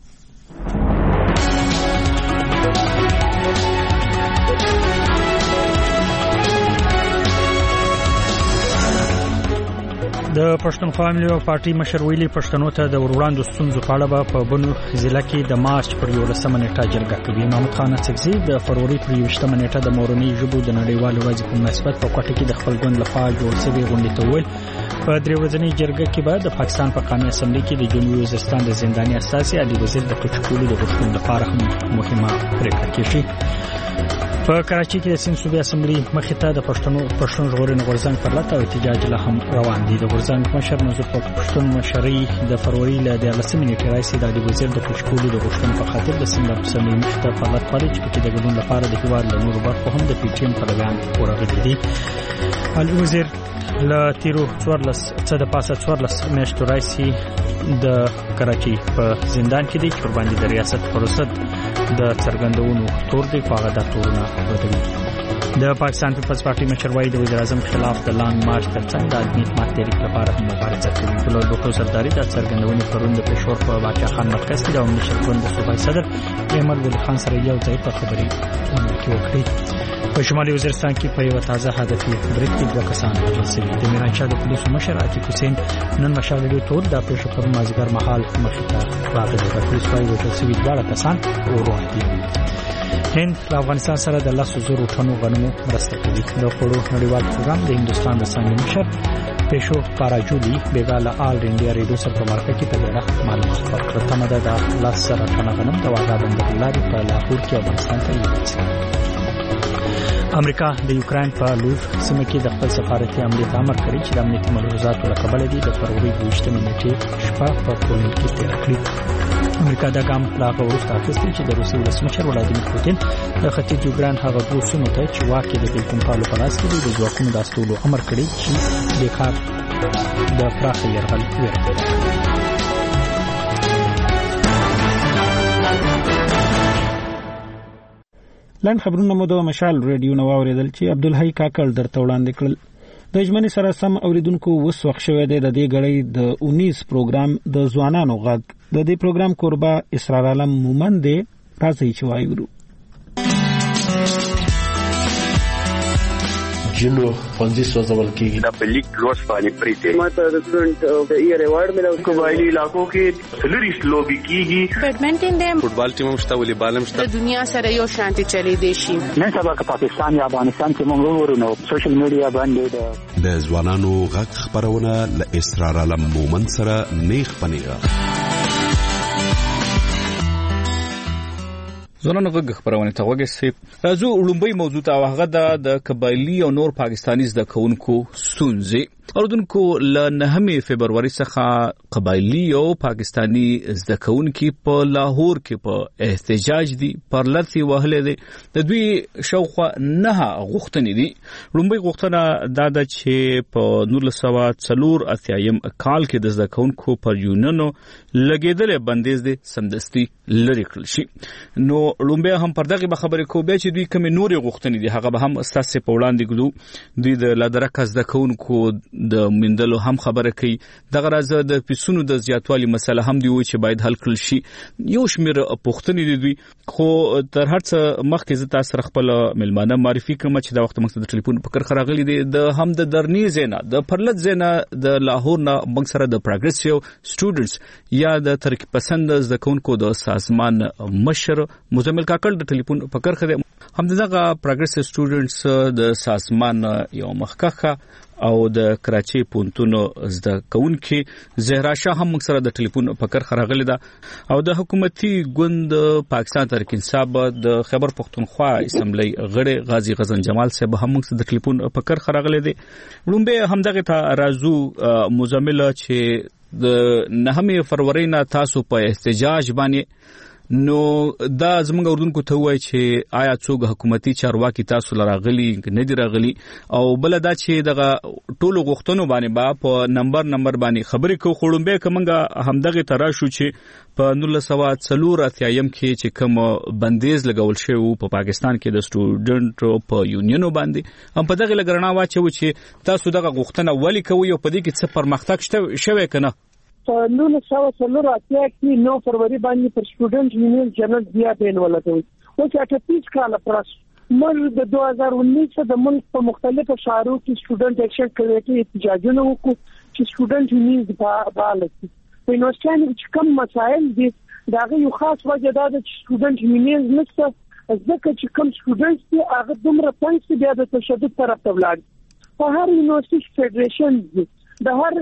د پښتونخوا ملي پارټي مشر ویلي پښتنو ته د وړاندو ستونزو په اړه په بنو ضلع کې د مارچ پر 11 نیټه جرګه کوي. محمد خان اڅکزي د فروری پر 20 نیټه د مورنۍ ژبو د نړیوال ورځ په مناسبت په کوټه کې د خپل ګوند لخوا جوړ شوی غونډه ته ویل په درې ورځنۍ جرګه کې به د پاکستان په قانوني اسمبلی کې د جنوبي وزیرستان د زنداني اساسي علي وزیر د کچکولو د غوښتنې لپاره هم مهمه پریکړه کیږي. په کراچۍ کې د سیند صوبې اسمبلی مخې ته د پښتون ژغورنې غورځنګ پر لټه او احتجاج لا هم روان دي. د غورځنګ مشر منظور پښتون مشري د فروری له 13 نیټې راځي د علي وزیر د کچکولو د غوښتنې په خاطر د سیند اسمبلی مخې ته په لټه پالي چې په د ګډون لپاره د هیواد له نورو برخو هم د پیټیم پلویان ورغلي دي. علي وزیر له تیرو 14 میاشتو راځي د کراچۍ په زندان کې دي چې قرباني د ریاست پروسد د څرګندونو تور دی په هغه د تورونه ورته. د پاکستان پیپلز پارټي مشر وایي د وزیر اعظم خلاف د لانګ مارچ ترڅنګ د ادمي ماتېری لپاره مبارزه کوي. بلال بوټو سرداري د څرګندونې پرون د پېښور په باچا خان مرکز کې د عمومي شورا د صوبایي صدر احمد ولی خان سره یو ځای په خبري وکړي. په شمالي وزیرستان کې په یو تازه هدفي بریک کې 2 کسان وژل شوي. د میرانشاه د پولیسو مشر عتیق حسین نن مشاورې تور د پېښور پر مازیګر مهال مخې ته راغلی. د پولیسو وايي وژل شوي 2 کسان ورونه دي. هند له افغانستان سره د 100,000 ټنو غنمو مرسته کوي. د خوړو نړیوال پروګرام د هندستان د څنګه مشر پېښو پاراجولي بیګاله آل انډیا ریډیو سره په مرکه کې په ډېره معلومات ورکړه. تمه ده د 100,000 ټنو غنم د واغا بندر لارې په لاهور کې افغانستان ته یوسي. امریکا د یوکرين په لور سیمه کې د خپل سفارتي عملیات امر کړی چې د امنیتي ملحوظاتو له کبله دي د فروری 20 نیټې شپه په پولند کې تیر کړی. امریکا دا ګام لا غوښته اخیستل چې د روسي ولسمشر ولادیمیر پوتین د ختیځ یوکرين هغه دوه سیمو ته چې واکې د ټلیفون په لاس کې د ځواکونو د استولو امر کړی چې د کار د پراخه یرغل ورکړي. لاند خبرونه مو د مشال ریډیو نو اوریدل چې عبدالحی کاکړ درته وړاندې کړل. د ژمنې سره سم اوریدونکو وس وخت شوې ده د دې غړې د 19 پروګرام د ځوانانو غږ. د دې پروګرام کوربه اسرار عالم مومند دی. راځي چې وایو جنو فنزي سوزول کېږي. د پلیک روز باندې پریته ماته د سټوډنټ د ایئر ایوارډ ملو. قبایلی علاقو کې سلریس لوبي کېږي. بیډمنټن دی. فوټبال ټیم مشته والیبال مشته. د دنیا سره یو شانتي چلی دی شي. نن سبا که پاکستان یا افغانستان کې موږ ورونو سوشل میډیا باندې د ځوانانو غږ خبرونه ل اسرار عالم مومند سره نیخ پنیغه. زونو غږ خبرونه ته وګورئ. راځو لومبۍ موضوع ته هغه د قبایلی او نور پاکستاني زده کوونکو ستونزې. اردوونکو ل 9 فبرवरी څخه قبایلی او پاکستاني زده کوونکو په لاهور کې په احتجاج دي پر لثي وهله دي. د دوی شوخه نه غوښتنې دي. لومبۍ غوښتنه دا ده چې په 1904 کال کې د زده کوونکو پر یونانو لګیدل بندیز دي سمدستي لری کړل شي. نو لومبۍ هم پر دغه خبرې کوي چې دوی کوم نورې غوښتنې دي هغه به هم استاسه په وړاندې ګدو. دوی د لادرک زده کوونکو د مندلو هم خبره کوي. دغه راز د پیسونو د زیاتوالي مسله هم دی چې باید حل کړل شي. یو شمیر پوښتنې دي دوی خو تر هر څه مخکې زه تاسو خپل ملمانه معرفي کوم چې دا وخت موږ د ټلیفون په کار راغلي دي د هم د درنی زینا د پرلط زینا د لاهور نه موږ سره د پروګریسیو سټوډنټس یا د ترقی پسند زده کوونکو د سازمان مشر مزمل کاکړ د ټلیفون په کار خده هم دغه پروګریسیو سټوډنټس د سازمان یو مخکخه او د کراچي پونتون زده کوونکې زهرا شاه هم موږ سره د ټلیفون په کرخه راغلي ده او د حکومتي ګوند پاکستان تحریک انصاف د خیبر پختونخوا اسمبلی غړي غازی غزن جمال صاحب هم موږ سره د ټلیفون په کرخه راغلي دي. لومبه همدغه ته رازو مزمل چې د 9 فروری نه تاسو په احتجاج باندې نو دا زموږ اردوونکو ته وایي چې آیا څوک حکومتي چارواکي تاسو لراغلي نه دی راغلي او بل دا چې دغه ټولو غوښتنو باندې با په نمبر باندې خبرې کو خړومبه کومه همدغه ترا شو چې په 1984 کې چې کوم بندیز لګول شوی په پاکستان کې د سټوډنټ په یونینو باندې هم په دغه لګرنا واچو چې تاسو دغه غوښتنه ولې کوي او په دې کې څه پرمختګ شوی کنه. په 1984 کې 9 فروری باندې پر سټوډنټ یونین جنرال ضیا بین ولګوي او چې 38 کال پرس مر د 2019 د ملک په مختلفو شهرو کې سټوډنټ اکشن کمیټې احتجاجونه وکړو چې سټوډنټ یونین فعال شي. په نوښتانو کې کوم مسایل دي دا یو خاص وجه ده چې سټوډنټ یونین نشته ځکه چې کوم سټوډنټ دي هغه دومره پنځه بیا د تشدد طرف ته ولاړ په هر یونیورسيټي فدریشن دي د هر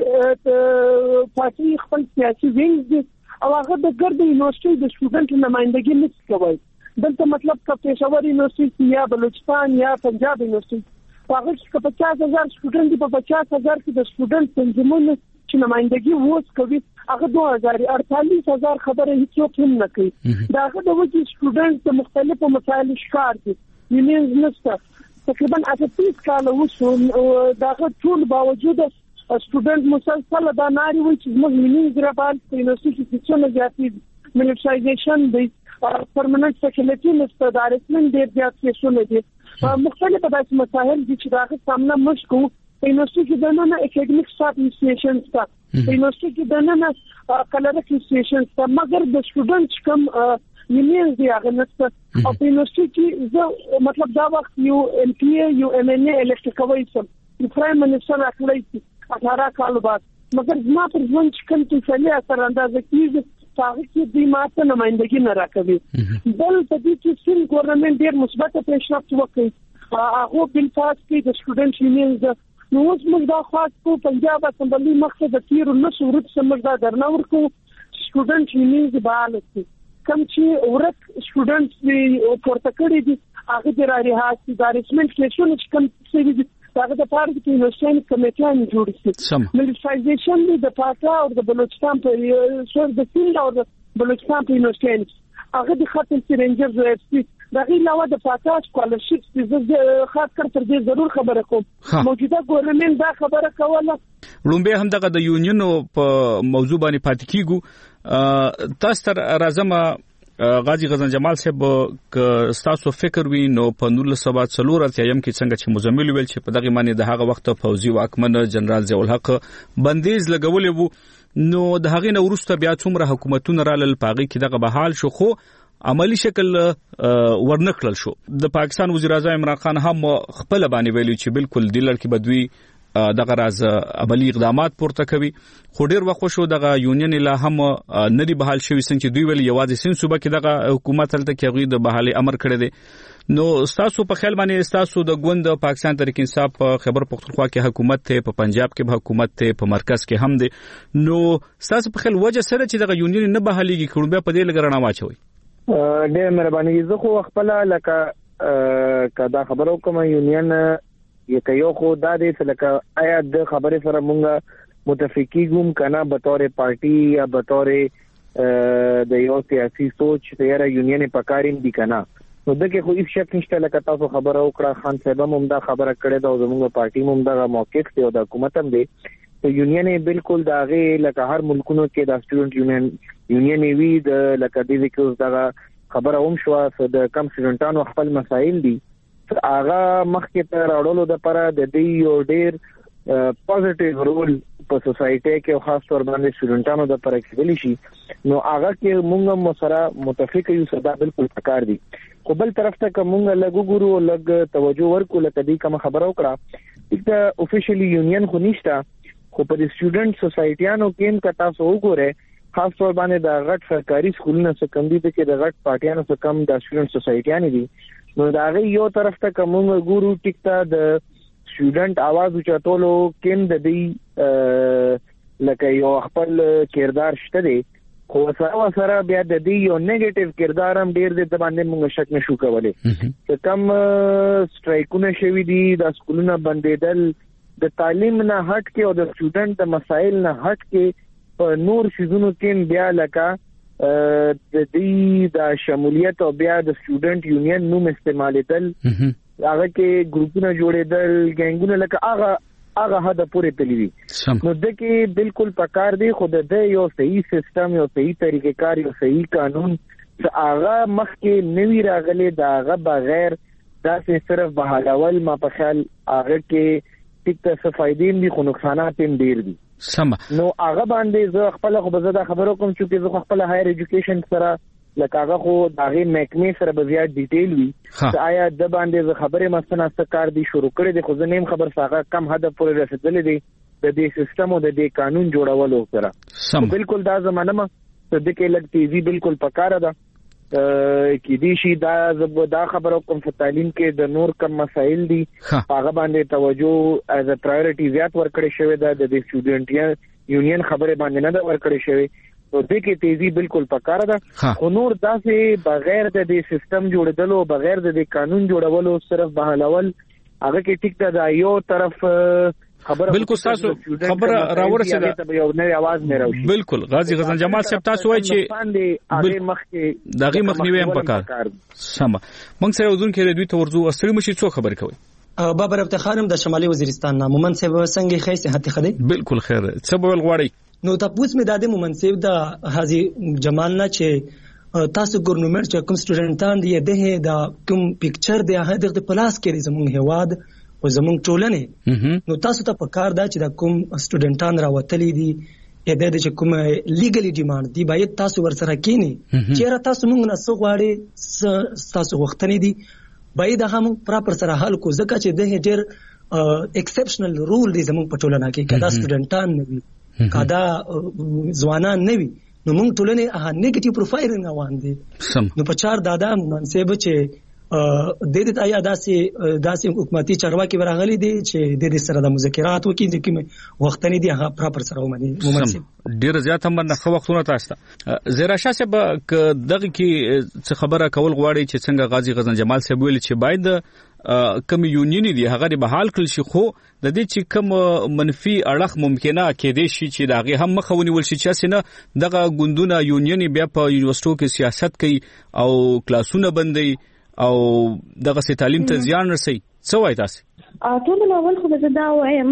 پارټي خپل سیاسي وینګ دي او هغه د ګرد یونیورسيټي د سټوډنټ نمائندګي نشي کوي. دلته مطلب که پېښور یونیورسيټي یا بلوچستان یا پنجاب یونیورسيټي هغه چې 50,000 سټوډنټ په 50,000 کې د سټوډنټ تنظیمونو چې نمائندګي ووس کوي هغه 2,48,000 خبره هیڅوک هم نه کوي. دا هغه د وجې سټوډنټ د مختلفو مسایلو ښکار دي یونین نشته تقریبا 38 کال وشو دا ټول باوجود سټوډنټ مسلسل دا ناري وي چې موږ یونین ګرافال په یونیورسيټي کې څه نه زیاتې ملټرایزیشن دی پرمننت سیکولټی نشته د ارسمن ډیر زیات کیسونه دي مختلف داسې مسایل دي چې دا سامنا مشکو په یونیورسيټي کې د نن اکیډمیک سټاف انسټیټیوشن ستا په یونیورسيټي کې د نن کلریک انسټیټیوشن ستا مګر د سټوډنټ کوم یونین دی هغه نشته او په یونیورسيټي کې مطلب دا وخت یو ام پی ای یو ام ان ای الکټ کوي چې پرایم منسټر راکړی 18 کال بعد مګر زما پر ژوند چې کوم څه اثر اندازه کیږي هغه کې د ماته نمائندګي نه راکوي. بل په دې کې سیم ګورنمنت ډیر مثبت پیشرفت وکړي هغه بل پاس کې د سټوډنټ یونین نو اوس موږ دا خاص په پنجاب اسمبلی مقصد د تیر نو صورت سمج دا درنه ورکو سټوډنټ یونین د بال کم چې ورک سټوډنټ پورته کړی دي هغه د راهي د ریسمنت کلیشن چې کوم څه دي هغه د پاره کې نوښتنی کمیټه جوړ شي ملټرایزیشن د پاکا او د بلوچستان په شور د سیند او د بلوچستان په نوښتنی هغه د خاطر سرنجر زوی دا غي علاوه د پاکا سکولرشپ د خاص کر تر دې ضرور خبره کوم موجوده ګورنمنت دا خبره کوله. لومبه هم دغه د یونینو په موضوع باندې پاتې کیږو تاسو تر راځم غازی غزن جمال صاحب ک تاسو فکر وی نو په 1984 کې څنګه چې مزمل ویل چې په دغه معنی د هغه وخت فوزي واکمن جنرال ضیاء الحق بندیز لګولې وو نو د هغه نو ورسته بیا څومره حکومتونه رالل پاغي کې دغه بحال شو خو عملی شکل ورنکړل شو. د پاکستان وزیر اعظم عمران خان هم خپل باندې ویلي چې بالکل د لړ کې بدوي دغه راز عملی اقدامات پورته کوي خو ډیر وخت شو دغه یونین لا هم ندی بحال شوی څنګه چې دوی ویل یوازې سین صوبه کې دغه حکومت تلته کې د بحالي امر کړی دی نو تاسو په خیال باندې تاسو د ګوند پاکستان تحریک انصاف په خیبر پختونخوا کې حکومت ته په پنجاب کې حکومت ته په مرکز کې هم دی نو تاسو په خیال وجه سره چې دغه یونین نه بحاليږي کړو بیا په دې لګرنا واچوي. ډېر مهرباني زه خو خپل لکه کدا خبرو کوم یونین یو خو دا دې لکه آیا د خبره سره مونږه متفقی ګوم کنه به تور پارټي یا به تور د یو سیاسي سوچ تیاره یونین پکارین دي کنه نو دغه خو هیڅ شک نشته لکه تاسو خبره وکړه خان صاحب هم دا خبره کړې ده او زموږ پارټي هم دا موقف دی او د حکومت هم دی ته یونین بالکل داغه لکه هر ملکونو کې د سټوډنټ یونین وی د لکه د وکوس دا خبره هم شو د کم سټوډنټانو خپل مسایل دي هغه مخکې ته راوړلو د لپاره د دې یو ډیر پوزټیو رول په سوسایټي کې خاص تور باندې سټوډنټانو د لپاره کېدلی شي نو هغه کې موږ سره متفق یو صدا بالکل پکار دي خو بل طرف ته کومه لګو ګورو لګ توجه ورکو لکه دې کوم خبره وکړه چې افیشلی یونین خو نشته خو په سټوډنټ سوسایټیانو کې کتا سو وګوره خاص تور باندې د غټ سرکاري سکولونو څخه کم دي چې د غټ پارټیانو څخه کم د سټوډنټ سوسایټیان دي نو دا غي یو طرف ته کومه ګورو ټیکتا د سټوډنټ आवाज اوچتولو کې د دې لکه یو خپل کردار شته دی خو سره بیا د دې یو نیگیټیو کردار هم ډیر د باندې موږ شک نشو کولای چې کم سټرایکونه شوي دي د سکولونو بندیدل د تعلیم نه هټ کې او د سټوډنټ د مسایل نه هټ کې په نور شیزونو کې بیا لکه د دې د شمولیت او بیا د سټوډنټ یونین نوم استعمالیدل هغه کې ګروپونه جوړېدل ګنګونه لکه هغه هدا پورې تللی دي نو د کې بالکل پکار دی خو د یو صحیح سیستم یو صحیح طریقې کار یو صحیح قانون چې هغه مخکې نوی راغلي دا هغه بغیر دا صرف بهالول ما په خیال هغه کې ټیک ته فائدې دي خو نقصانات هم ډیر دي سم نو هغه باندې زه خپل خو به زه خبرو کوم چې زه خپل هایر ایجوکیشن سره لکه هغه خو داغه محکمې سره به زیات ډیټیل وي چې آیا د باندې زه خبره مثلا ستکار دي شروع کړي د خو زنیم خبر ساغه کم هدف پورې رسیدلې دي د دې سیستم او د دې قانون جوړولو سره بالکل دا زمانه ما د کې لګ تیزی بالکل پکاره ده کې دي شي دا خبرو کوم په تعلیم کې د نور کم مسایل دي هغه باندې توجه از ا پرایورټي زیات ورکړی شوی ده د سټوډنټ یونین خبره باندې نه ورکړی شوی او د کې تیزی بالکل پکاره ده خو نور داسې بغیر د دې سیستم جوړېدلو بغیر د دې قانون جوړولو صرف بهالول هغه کې ټیک ته یو طرف خبره بالکل تاسو خبره راورسېده یو نوې आवाज نه راوځي بالکل غازی غزن جمال صاحب تاسو وایي چې دغه مخنیوي هم پکار سم موږ سره وزن کې دوی ته ورزو استری مشي څو خبر کوي بابر افتخارم د شمالي وزیرستان نه مومن صاحب څنګه خیر صحت خدي بالکل خیر څه بول غواړي نو تاسو مې د منصب د حاجی جمال نه چې تاسو ګورنمنت چې کوم سټوډنټان دي د کوم پکچر دی هغه د پلاس کې زموږ هواد او زموږ ټولنه نو تاسو ته پکار دا چې د کوم سټوډنټان راوتلي دي د چې کوم لیګلی ډیماند دی باید تاسو ورسره کینی چې تاسو موږ نه سغواړي تاسو وختنی دي باید هغه پراپر سره حل کو ځکه چې د ډېر ایکسپشنل رول دی زموږ په ټولنه کې کدا سټوډنټان نه وي کدا ځوانان نه وي نو موږ ټولنه هغه نیگیټیو پروفایل نه وان دي نو په چار دادا منصب چې د دې آیا داسې حکومتي چارواکي ورغلي دي چې د دې سره د مذاکرات وکړي چې کوم وختنی دي هغه پراپر سره ومني منصب ډیر زیات هم نه خو وختونه تاسو زیرا شاه صاحب دغه کې څه خبره کول غواړي چې څنګه غازی غزن جمال صاحب ویل چې باید کم یونین دي هغه به حال کړل شي خو د دې چې کم منفي اړخ ممکنه کېدې شي چې دغه هم مخونی ول شي چې اسنه دغه ګوندونه یونین بیا په یونیورسيټو کې سیاست کوي او کلاسونه بندي او دغه سي تعلیم ته زیان رسي څه وایي تاسو ټول اول خو زه دا وایم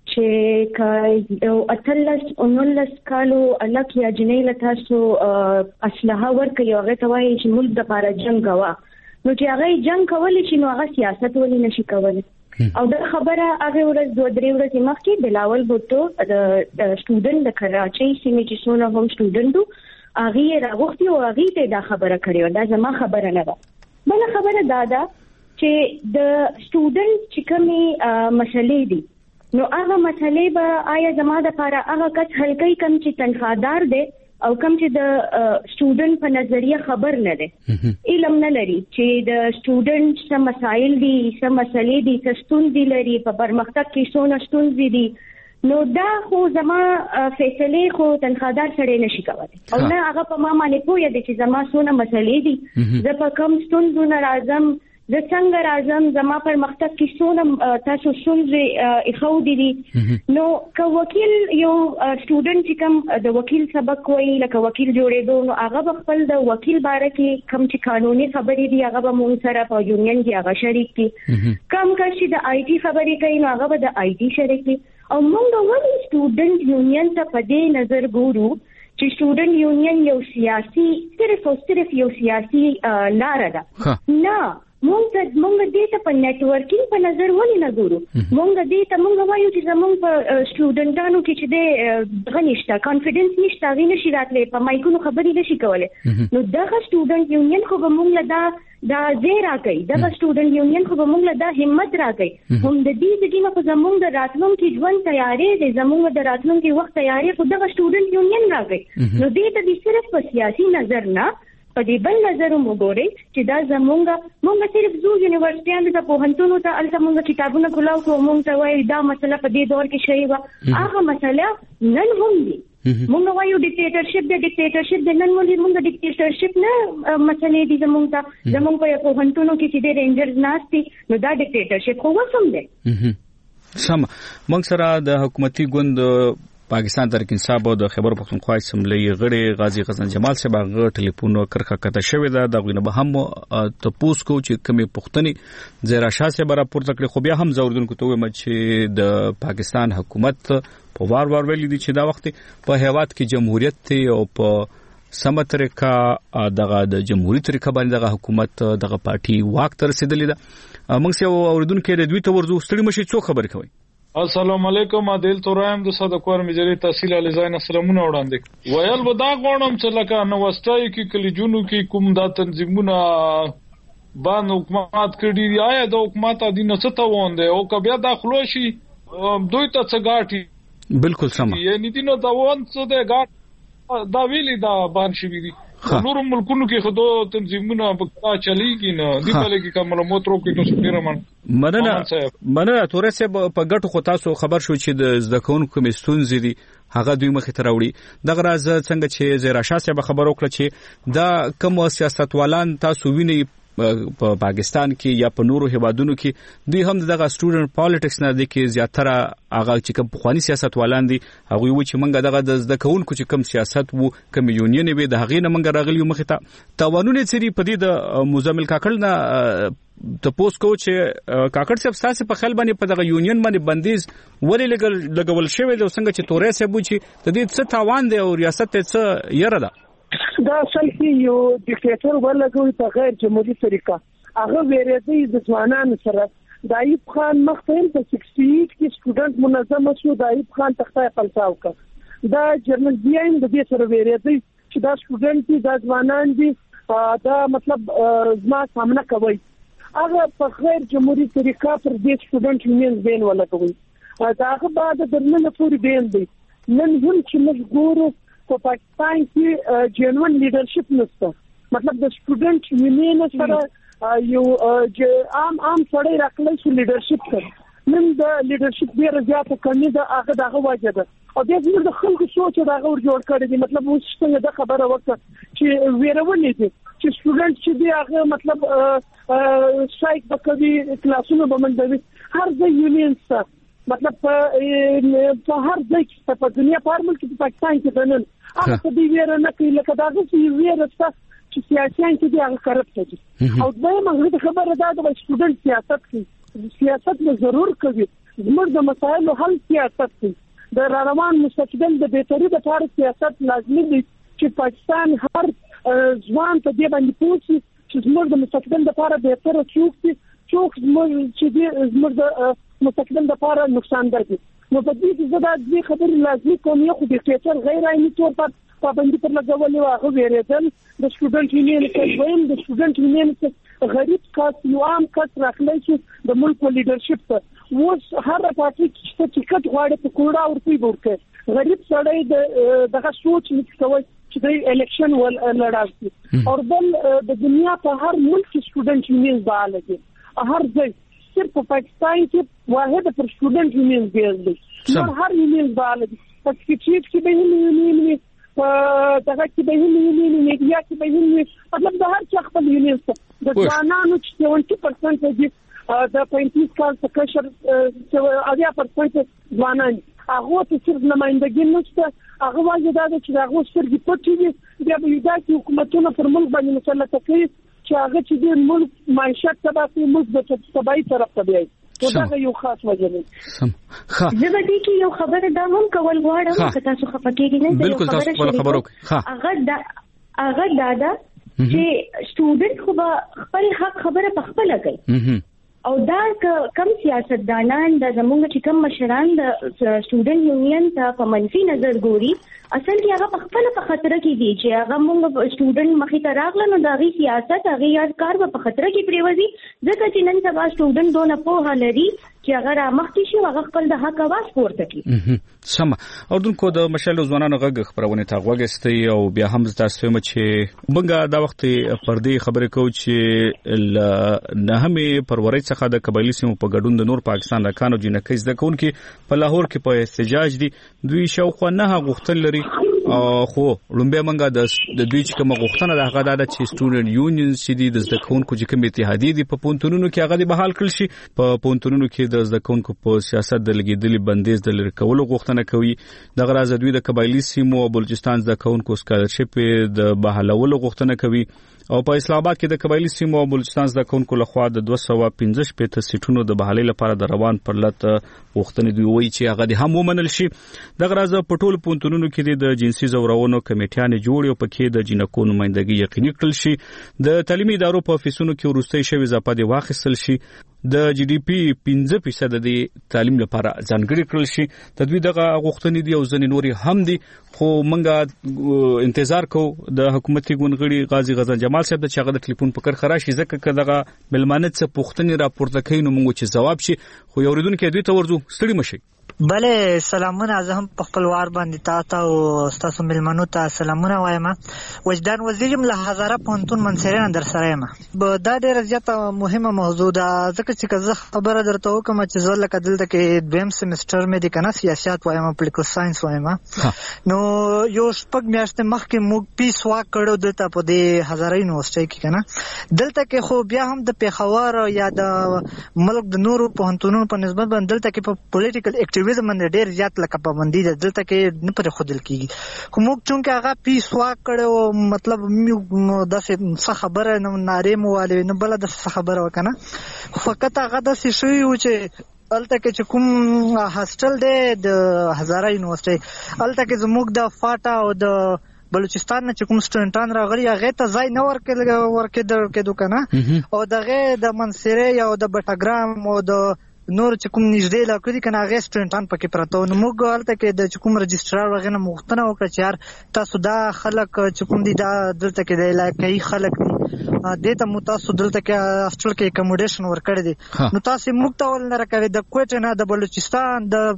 چې کای او اتلس اونلس کالو الک یا جنې له تاسو اسلحه ورکړي او هغه ته وایي چې ملک د لپاره جنگ غوا نو چې هغه جنگ کولی شي نو هغه سیاست ولې نشي کولی او دا خبره هغه ورځ 2-3 ورځې مخکې بلاول بوټو د سټوډنټ د کراچۍ سیمې چې څونه هم سټوډنټو هغه راغوښتي او هغه ته دا خبره کړې دا زما خبره نه ده بل خبره دا چې د سټوډنټ چې کومې مسلې دي نو هغه مسلې به آیا زما د لپاره هغه کټ هلکې کم چې تنخوادار دی او کم چې د سټوډنټ په نظریه خبر نه دی علم نه لري چې د سټوډنټ څه مسایل دي څه مسلې دي څه ستونزې لري په پرمختګ کې څونه ستونزې دي نو دا خو زما فیصله خو تنخوادار سره نشي کولای او نه هغه په ما باندې پوهه دي چې زما څونه مسلې دي زه په کوم ستونزو نه راځم زه څنګه راځم زما پرمختګ کې څونه تاسو څنګه اخو دي نو که وکیل یو سټوډنټ چې کوم د وکیل سبق وایي لکه وکیل جوړېدو نو هغه خپل د وکیل باره کې کوم چې قانوني خبرې دي هغه به مونږ سره په یونین کې هغه شریک دي کم چې د آی ټي خبرې کوي نو هغه به د آی ټي شریک دي او موږ ولې سټوډنټ یونین ته په دې نظر ګورو چې سټوډنټ یونین یو سیاسي صرف یو سیاسي لار ده نه مونږ دې ته په نتورکینګ په نظر ولې نه ګورو مونږ دې ته مونږ وایو چې زمونږ په سټوډنټانو کې چې د غنښت کانفیډنس نشته غي نشي راتلې په مایکونو خبرې نشي کولای نو دغه سټوډنټ یونین خو به مونږ دا زیرا کوي دغه سټوډنټ یونین خو به مونږ دا همت راکړي هم د دې ځګینه خو زمونږ د راتلونکي ژوند تیاری دی زمونږ د راتلونکي وخت تیاری خو دغه سټوډنټ یونین راکړي نو دې ته صرف په سیاسي نظر نه په دې بل نظر وګورئ چې دا مونږ صرف زو یونیورسيټیانو ته پوهنتونونو ته الته مونږ کتابونه کولاو کوو مونږ ته وایي دا مسله په دې دور کې شوې وه هغه مسله نن هم دي مونږ وایو ډیکټیټرشپ د نن مونږ ډیکټیټرشپ نه مسلې دي زمونږ ته زمونږ په پوهنتونونو کې چې د رینجرز ناستي نو دا ډیکټیټرشپ خو وسم دی سم موږ سره د حکومتي ګوند پاکستان تحریک انصاف او د خیبر پختونخوا اسمبلی غړي غازی غزن جمال صاحب غ ټلیفون کرخه کته شوې ده د غوینه به هم تپوس کو چې کمی پختنی زیرا شاه صاحب راپورته کړی خو بیا هم زوردونکو ته وایم چې د پاکستان حکومت په وار ویلي دي چې دا وخت په هیواد کې جمهوریت او په سم طریقه دغه د جمهوریت طریقه باندې دغه حکومت دغه پارټي واک تر رسیدلې ده موږ سه اوریدونکو د دوی ته ورزو ستړي مشي څو خبر کوي السلام علیکم عادل تورایم د صدقور مجری تحصیل علی زاین سلامونه وړاندې ویل به دا غوڼم چې لکه نو واستای کې کلیجونو کې کوم دا تنظیمونه باندې حکومت کړي آیا د حکومت ادینه څه ته وانده او کبیا داخلو شي دوی ته څه غاټي بالکل سم یعنی دینو دا وان څه د غاټ دا ویلي دا باندې شي دي نور ملکونو کې خدو تنظیمونه په چلیږي نه دی په لګي کومه موترو کې نو سپیرمن مننه تورسه په ګټو خو تاسو خبر شو چې د زدکون کوم ستونزې دي هغه دوی مخې ته راوړي دغه راز څنګه چې زیرا شاه صاحب خبر وکړه چې دا کوم سیاستوالان تاسو ویني په پاکستان کې یا په نورو هیوادونو کې دوی هم دغه سټوډنټ پالیټکس نه دي کې زیاتره هغه چې کوم خواني سیاستوالان دي هغه و چې منګه دغه د زدکونکو چې کوم سیاست وو کوم یونین وي د هغې نه منګه راغلی مخې ته توانونه سری په دې د مزمل کاکړ نه تپوس کو چې کاکړ صاحب تاسو په خل باندې په دغه یونین باندې بندیز ولې لګول شوی د څنګه چې تورې صاحب چې د دې څه تاوان دی او ریاست ته څه یره ده دا اصل کې یو ډیکټیټر ولګوي په غیر جمهوریت طریقه هغه ویریدي د ځوانانو سره د ایوب خان مختین په 68 کې سټوډنټ منظمه شو د ایوب خان تخته فلسفه وکړه دا جرنل بیاین د دې سره ویریدي چې دا سټوډنټ دا ځوانان دي دا مطلب زما سامنا کوي هغه په غیر جمهوریت طریقه پر دې سټوډنټ یونین بین ولګوي دا هغه بعد درنه پوری بین دي نن هم چې موږ ګورو په پاکستان کې جنوین لیډرشپ نشته مطلب د سټوډنټ یونین سره یو عام سړی راکلی شو لیډرشپ سره نن د لیډرشپ ډیره زیاته کمی ده هغه دغه وجه ده او د د خلکو سوچ دغه ور جوړ کړی دی مطلب اوس څنګه د خبره وکړه چې ویرولې دي چې سټوډنټ چې دی هغه مطلب سایک بکوي کلاسونه بمندوي هر ځای یونین سره مطلب په هر ځای کې په دنیا په هر ملک کې پاکستان کې نن هغه څه دی ویره نه کوي لکه دا چې ویره چې سیاسيان چې دی هغه کرپټ دي او دا موږ خبره ده د سټوډنټ سیاست کې سیاست نه ضرور کوي زموږ د مسایلو حل سیاست دی د روان مستقبل د بهتري لپاره سیاست لازمي دی چې پاکستان هر ځوان ته دی باندې پوښتنه چې زموږ د مستقبل لپاره بهتر څوک زموږ د مستقبل لپاره نقصان درکړي نو په دې کې زدا د خبرې لازمي کوم یو خو ډیکټیټر غیر عیني تور پر پابندي پر لګولې واغه ویریدل د سټوډنټ یونین کې ویم د سټوډنټ یونین کې غریب کس یو عام کس راخلی شي د ملک لیډرشپ ته اوس هر پارټي چې ټیکټ غواړي په کوړه ورته ورکړي غریب سړی دغه سوچ نه کوي چې د الیکشن ول لړاوي او بل د دنیا په هر ملک کې سټوډنټ یونین فعال دي هر ځای صرف په پاکستان کې واحد پر سټوډنټ یونین دی هر یونین فعال دي په کې به یونین دغه کې به یونین میډیا کې به یونین مطلب د هر چا خپل یونین څه د ځوانانو چې 70% دي د 35 کال څخه کشر 80% ځوانان هغه ته صرف نمائندګي نشته هغه واجب ده چې هغه سرګي پټي دي د یوګا حکومتونو پر ملک باندې مسلط کوي چې هغه چې د ملک معیشت تباہي ملک د تباہي طرف ته بیاي دا یو خاص وجه دی زه به دې یو خبره دا هم کول غواړم چې تاسو خپکیږئ نه بالکل تاسو خبرو هغه دا چې سټوډنټ خو خپل حق خبره په خپل کوي او دا کم سیاستدانان د زموږ چې کم مشران د سټوډنټ یونین ته په منفي نظر ګوري اصل کې هغه په خپل په خطر کې دي چې هغه موږ سټوډنټ مخې ته راغله نو د هغې سیاست هغې یاد کار په خطر کې پریوځي ځکه چې نن سبا سټوډنټ دونه پوهه لري چې هغه رامخکې شي هغه خپل د حق اواز پورته کړي. سم اوردونکو د مشال ځوانانو غږ خبرونه تا غوږستي او بیا هم تاسو هم چې موږ دا وخت پر دې خبرې کوو چې نه همې پروري څخه د قبایلی سیمو په ګډون د نور پاکستان راکانو جنکې زده کوونکي په لاهور کې په احتجاج دي دوی شاوخوا نه غوښتل لري خو لومبه منګه د دوی چې کوم غوښتنه د هغه د سټوډنټ یونین چې د زده کوونکو چې کوم اتحادیه دي په پونتونونو کې هغه د بحال کړل شي په پونتونونو کې د زده کوونکو په سیاست د لګیدلي بندیز د لری کولو غوښتنه کوي د غراز دوی د قبایلی سیمو او بلوچستان زده کوونکو سکالرشپ د بحالولو غوښتنه کوي او په اسلام آباد کې د قبایلی سیمو او بلوچستان زده کوونکو لخوا د 215 سیټونو د بحالۍ لپاره د روان پر لټ غوښتنې دوی وایي چې هغه د هم ومنل شي د غراز په ټول پونتونونو کې د جنسي زورونو کمیټیانې جوړ او پکې د جنکو نمائندګي یقیني کړل شي د تعلیمي ادارو په فیسونو کې ورستۍ شوی اضافه دی واخیستل شي د جی ډي پی 15% د تعلیم لپاره ځانګړي کړل شي د دوی دغه غوښتنې دي او ځنې نوري هم دي خو منګه انتظار کو د حکومتي ګوندغړي غازی غزن جمال صاحب د چاغه د ټلیفون په کر خراشي ځکه کداغه بلمانه څه پوښتنې راپورته کین نو موږ چې جواب شي خو یو ردون کې دوی ته ورځو ستړي مشي. بله سلامونه زه هم په خپل وار باندې تاسو او تاسو ملمنو ته سلامونه وایم. وجدان وزیرم له هزاره پونتون منصرین در سره یم. دا ډیره زیاته مهمه موضوع ده ځکه چې زه خبره درته وکم چې زه لکه دلته کې دویم سیمستر مې د کنه سیاست وایم پولیټیکل ساينس وایم نو یو شپږ میاشتې مخکې موږ پیس واک کړو دلته په دې هزاره یونیورسيټي کې کنه دلته کې خو بیا هم د پیښور یا د ملک د نورو پوهنتونونو په نسبت باندې دلته کې په پولیټیکل اکټیویزم باندې ډېر زیات لکه پابندي ده دلته کې نه پرې خودل کیږي خو موږ چونکه هغه پیس واک کړو مطلب داسې څه خبره نه نارې مو والي نه بل د څه خبره وکنه فقط هغه داسې شوی و چې الته کې چې کوم هاستل دی د هزاره یونیورسيټي الته کې زموږ د فاټا او د بلوچستان نه چې کوم سټوډنټان راغلي هغه ته ځای نه ورکېدو کنه او دغه د منصرې یا د بټاګرام او د نور چې کوم نږدې علاقې دي کنه هغه سټوډنټان پکې پراته نو موږ هلته کې د کوم رجسترار وغیرہ مغوښتنه وکړه چې یار تاسو دا خلک چې کوم دي دا دلته کې د علاقې خلک دي دته مو تاسو دلته کې هاستل کې اکوموډیشن ورکړی دي نو تاسو موږ ته ول نه راکوي د کوټه نه د بلوچستان د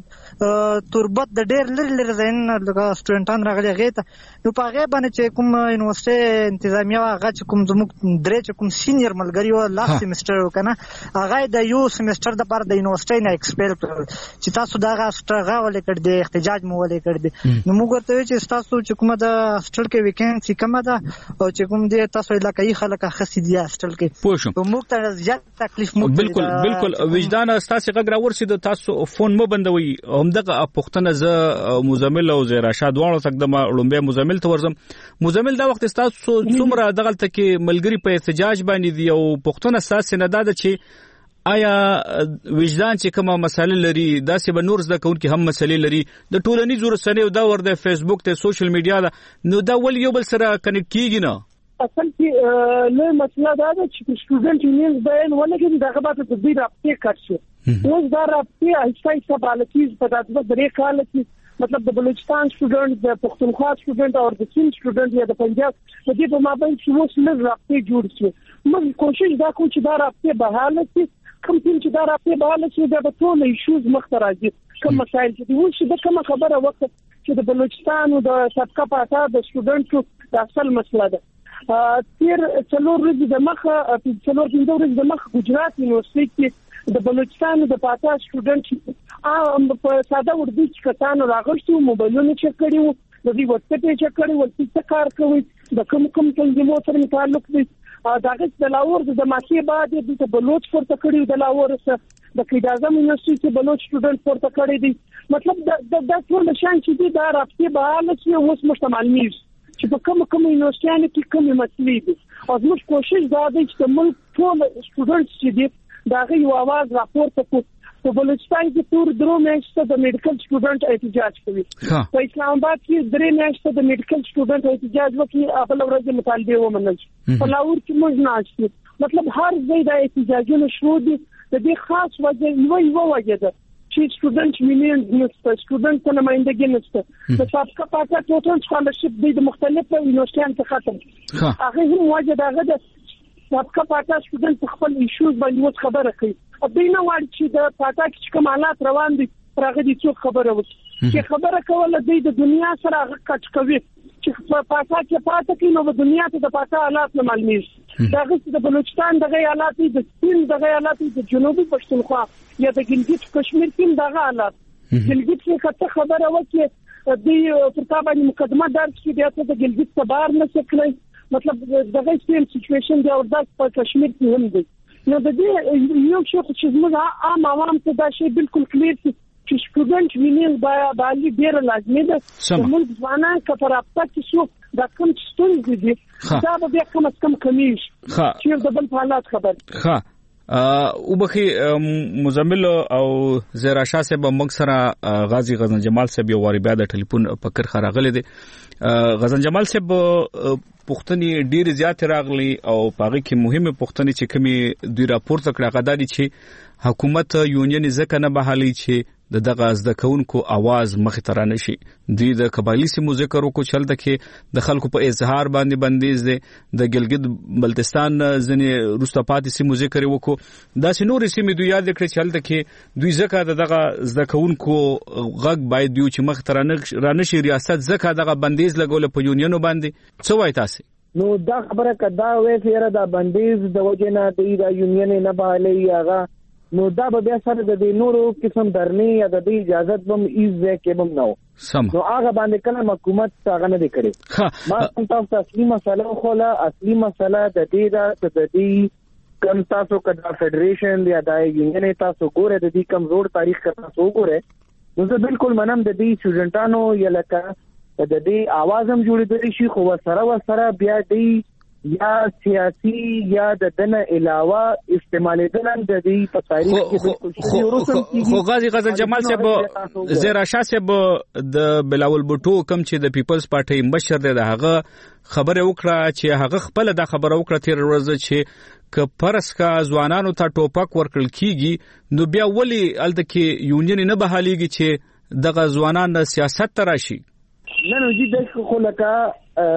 تربت د ډېر لري زین د سټوډنټان راغلي هغه ته نو په هغه باندې چې کوم یونیورسيټي انتظامیه هغه چې کوم زموږ درې چې کوم سینیئر ملګری و لاست سیمستر وکنه هغه د یو سیمستر د بار د یونیورسيټي نه ایکسپیل کړ چې تاسو دا غاښه ولې کړ دي احتجاج مو ولې کړ دي نو موږ ورته چې تاسو چې کومه د هاستل کې ویکند چې کومه ده او چې کوم دي تاسو علاقې خلک خاص دي هاستل کې نو موږ ته زیات تکلیف مو بالکل وجدان تاسو غږ راورسید تاسو فون مو بندوي همدغه پښتنه ز مزمل او زیر رشاد وانه تقدم لومبه مزمل ته ورزم مزمل دا وخت تاسو څومره دغلت کې ملګری په احتجاج باندې دی او پښتنه اساس نه داده چې آیا وجدان چې کومه مسله لري داسې به نور زده کوونکي هم مسلې لري د ټولنیزو رسنیو دا ورده فیسبوک ته سوشل میډیا دا نو دا ول یو بل سره کنیکټ کیږي نه اصل کې له مسله دا ده چې سټوډنټ یونین بیان ولګي دغه به د دې راپټې کړشي اوس دا راپټې ایسای بالکیز په دغه درې کال کې مطلب د بلوچستان سټوډنټ د پښتونخوا سټوډنټ او د چین سټوډنټ یا د پنجاب د دې په مابین کې اوس نه راپټې جوړ شي موږ کوشش دا کوو چې دا راپټې بحاله شي کوم چې دا راپټې بحاله شي دا به ټول ایشوز مخ ته راځي کوم مسایل چې اوس د کومه خبره وخت چې د بلوچستان او د سبقه پاتا د سټوډنټو د اصل مسله ده تیر څلور ورځې د مخ ګجرات یونیورسيټي د بلوچستان د پاتا سټوډنټ په ساده اردو کې کتان راغښتو موبایلونه چک کړیو د دې وټساپ چک کړیو څه کار کوي د کوم تنظیمونو سره تعلق دي داغه د لاور د ماکي بعد د بلوچ پورته کړیو د لاور سره د قیداعظم یونیورسيټي بلوچ سټوډنټ پورته کړی دي مطلب د ټول شان چې دا راپټي بحاله شي اوس مشتمل نیوز چې په کوم یونیورسيټي کې کوم مسلې دي او موږ کوشش دا دی چې موږ ټول سټوډنټس چې دي داغه یو आवाज راپورته کوو په بلوچستان کې تور درو میاشتې د میډیکل سټوډنټ احتجاج کوي په اسلام آباد کې درې میاشتې د میډیکل سټوډنټ احتجاج وکړي خپل ورځ مطالبه ومنل په لاهور کې موږ ناشته مطلب هر ځای د احتجاجونو شروع دي د دې خاص وجه یو وجه ده چې سټوډنټ یونین نشته، سټوډنټ نمائندګي نشته. د سابقه پاکه ټوټل سکالرشپ د مختلفو یونیورسيټانو څخه ختم. هغه هم وجه دغه د سابقه پاکه سټوډنټ خپل ایشوز باندې خبره کوي. دینه وایي چې د پاکه کې کوم حالات روان دي راغلي دي څو خبره وکړي چې خبره کوله د دنیا سره کټ کوي چې په پاکه کې پاتې کې نو د دنیا ته د پاکه حالات نه معلومیږي. دغه د بلوچستان دغه حالات د سپین دغه حالات د جنوبي پښتونخوا یا د ګلګت کشمیر کې دغه حالات ګلګت کې کته خبره وکړي د پرتابه مقدمه درس کې بیا ته د ګلګت ته بار نه سکلای، مطلب دغه سیم سچويشن دی او د کشمیر کې هم دی. نو د دې یو څه چې موږ عام عوام ته دا شی بالکل کلیر چې سټوډنټ یونین باندې ډیر لازمي ده موږ ځوانان کفرافته کې شو دا کوم ستونزې دي دا به کم از کم کمیږي چې د بل حالات خبر او بخي مزمل او زیرا شاه صاحب موږ سره غازی غزن جمال صاحب یو واری بیا د ټلیفون پکر خراغله دي. غزن جمال صاحب پښتني ډیر زیات راغلي او پاغي کې مهمه پښتني چې کمی دوی راپورته کړه غداري چې حکومت یونین ځکه نه بحالي چې دغه زده کوونکو आवाज مخ ته را نشي. دوی د قبایلی سیمو ذکر وکړو چلته کې د خلکو په اظهار باندې بندیز دي، د ګلګت بلتستان ځنې روستاپاتې سیمو ذکر وکړو، دا چې نور سیمې دوی یاد کړی چلته کې دوی ځکه دغه زده کوونکو غږ باید یو چې مخ ته را نشي ریاست ځکه دغه بندیز لګول په یونینو باندې. څه وایي تاسو؟ نو دا خبره کدا وې چې دا بندیز د وجه نه د یونین نه بحالي هغه نو دا به بیا سره د نورو قسم درنی یا د اجازه بم ایزه کې بم نو نو هغه باندې کله حکومت هغه نه کړی. ما تاسو اصلي مسله خوله اصلي مسله د دې دا د دې کم تاسو کدا فدریشن یا د یونین تاسو ګوره د دې کم روډ تاریخ تاسو ګوره نو زه بالکل منم د دې سټوډنټانو یا لکه د دې आवाज هم جوړېدلی شي خو سره بیا دې یا سیاسي یا د دنه علاوه استعمال دلن د دې په تاریخ کې خو غازی غزل جمال صاحب زیرا شاه صاحب د بلاول بوټو کم چې د پیپلز پارټي مشر دی هغه خبره وکړه چې هغه خپل د خبره وکړه تیر ورځ چې ک پرسکا ځوانانو ته ټوپک ورکړل کیږي نو بیا ولی الته کې یونین نه بحاليږي چې دغه ځوانان سیاست تراشي. نه نو دې د خو لکه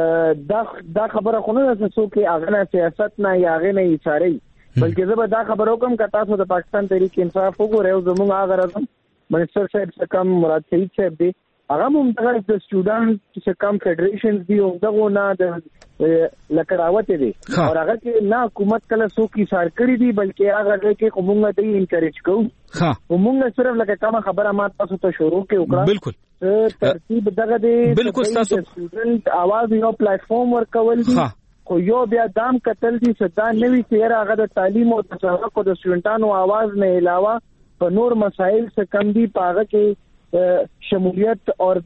دا خبره خو نه ده چې هغه نه سیاست نه یا هغه نه اشاره بلکې زه به دا خبرو کوم که تاسو د پاکستان تحریک انصاف وګورئ او زموږ هغه راځم منسٹر صاحب څخه مراد شهید صاحب دی هغه هم دغه د سټوډنټ څخه کم فدریشنز دی او دغه نه د لکراوت دي او هغه کې نه حکومت کله سو کی سار کړی دی بلکې هغه کې کومه دی انکریج کوو موږ صرف لکه کوم خبره ما تاسو ته شروع کې وکړه بالکل ترتیب دغه دی بالکل تاسو سټوډنټ आवाज یو پلیټ فارم ورکول دي خو یو بیا دام قتل دي صدا نوې چیرې هغه د تعلیم او تشویق د سټوډنټانو आवाज نه علاوه په نور مسایل څخه کم دي پاغه کې شمولیت اور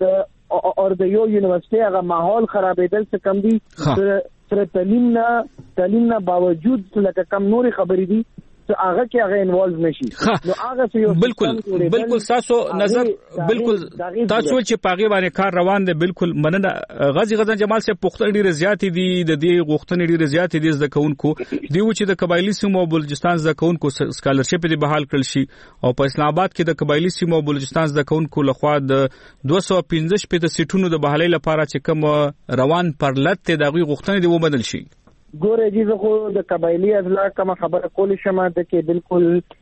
د یو یونیورسيټي هغه ماحول خرابېدل څخه کم دي تر تعلیم نه باوجود لکه کم نوري خبرې دي هغه کې هغه انوالو نشي نو هغه بالکل تاسو نظر بالکل تاسو چې پاغي باندې کار روان دي بالکل مننه. غازی غزن جمال صاحب پختن ډیره زیات دي د دې غوښتنې ډیره زیات دي د کونکو دی چې د قبایلی سیمو او بلوچستان د کونکو سکالرشپ دی بحال کړل شي او په اسلام آباد کې د قبایلی سیمو او بلوچستان د کونکو لخوا د 215 سیټونو د بحالۍ لپاره چې کوم روان پرلط دغه غوښتنې دی وبدل شي. ګوره جی زه خو د قبایلی ازلا کوم خبره کولی شم د کې بالکل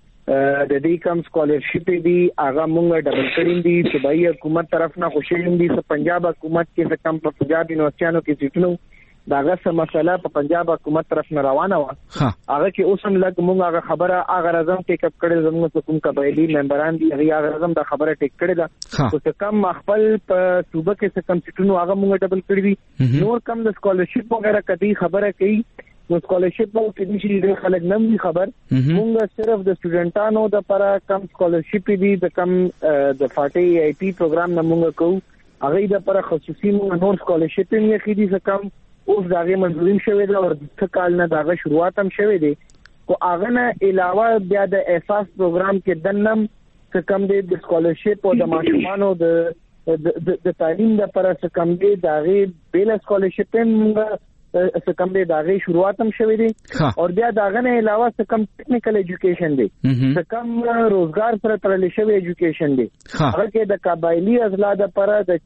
د دې کم سکالرشپ دی هغه مونږ ډبل کړین دي صوبایي حکومت طرف نه خوشیلم دي چې پنجاب حکومت کې کم په پنجاب یونیورسيټانو کې سیټونو داغه سم مسله په پنجاب حکومت طرف نه روانه و هغه کې اوسم لګ مونږ هغه خبره هغه رقم ټیک اپ کړل زموږ کوم قبایلی ممبران دي هغه رقم د خبره ټیک کړل دا چې کم خپل په صوبه کې کم سیټونو هغه مونږ ډبل کړی دي نور کم د سکالرشپ وغیرہ کدي خبره کوي نو سکالرشپ مو کې دي چې خلک نم دي خبر مونږ صرف د سټوډنټانو د لپاره کم سکالرشپ دي د کم د 40 پروګرام نه مونږ کوو هغه د لپاره خصوصي مونږ نور سکالرشپ یې خېدي څه کم اوس داغه منظوریم شوی دا او د کال نه داغه شروعات هم شوی دی کو هغه نه علاوه بیا د احساس پروګرام کې دنم څه کم دی د سکالرشپ او د ماشومانو د تعلیم لپاره څه کم دی داغه بیل سکالرشپ هم څه کم دی داغه شروعات هم شوې دي او بیا داغه نه علاوه څه کم ټیکنیکل ایجوکیشن دی څه کم روزګار سره تړلې شوی ایجوکیشن دی هغه کې د قبایلی اضلاع لپاره د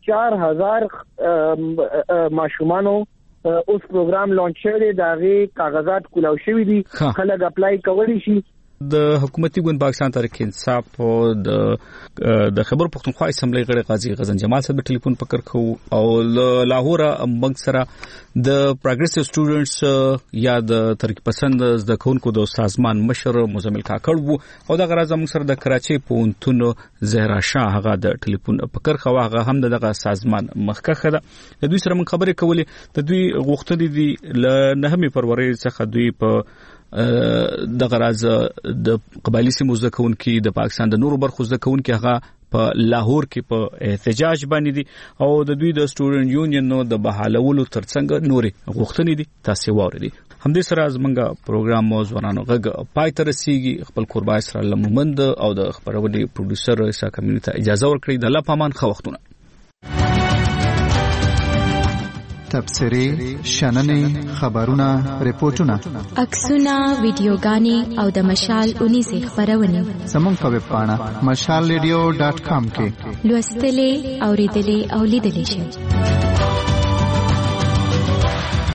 4000 ماشومانو اوس پروګرام لانچ شوی دا غي کاغذات کولاو شوی دي خلک اپلای کولی شي د حکومتي ګوند پاکستان تحریک انصاف او د خبر پښتونخوا اسمبلی غړي قاضي غزن جمال صاحب ټلیفون پکړ خو او لاهور موږ سره د پروګریسیو سټوډنټس یا د ترقی پسند د کونکو د سازمان مشر مزمل کاکړ وو او د غراز موږ سره د کراچي پونتون زهرا شاه هغه د ټلیفون پکړ خو هغه هم دغه سازمان مخکخه ده د دوی سره موږ خبرې کولې د دوی غوښتنې دي ل 9 فروری څخه دوی په د غراز د قبایلی سیمو ځکون کې د پاکستان د نورو برخو ځکون کې هغه په لاهور کې په احتجاج باندې دي او د دوی د سټوډنټ یونین نو د بحالولو ترڅنګ نوري غوښتنې دي تاسو واورئ همدې سره زمونږ پروګرام موضوعانو غږ پای ته رسیږي خپل قربا اسرائیل لمومند او د خبرونې پروډوسر ایسا کمیونټي اجازه ورکړي د الله پامان خو وختونه تبصرې شننې خبرونه ریپورتونه عکسونه ویډیوګانې او د مشال 19 خبرونه زموږ په ویب پاڼه mashalradio.com کې لوستلې اوریدلې او لیدلې شئ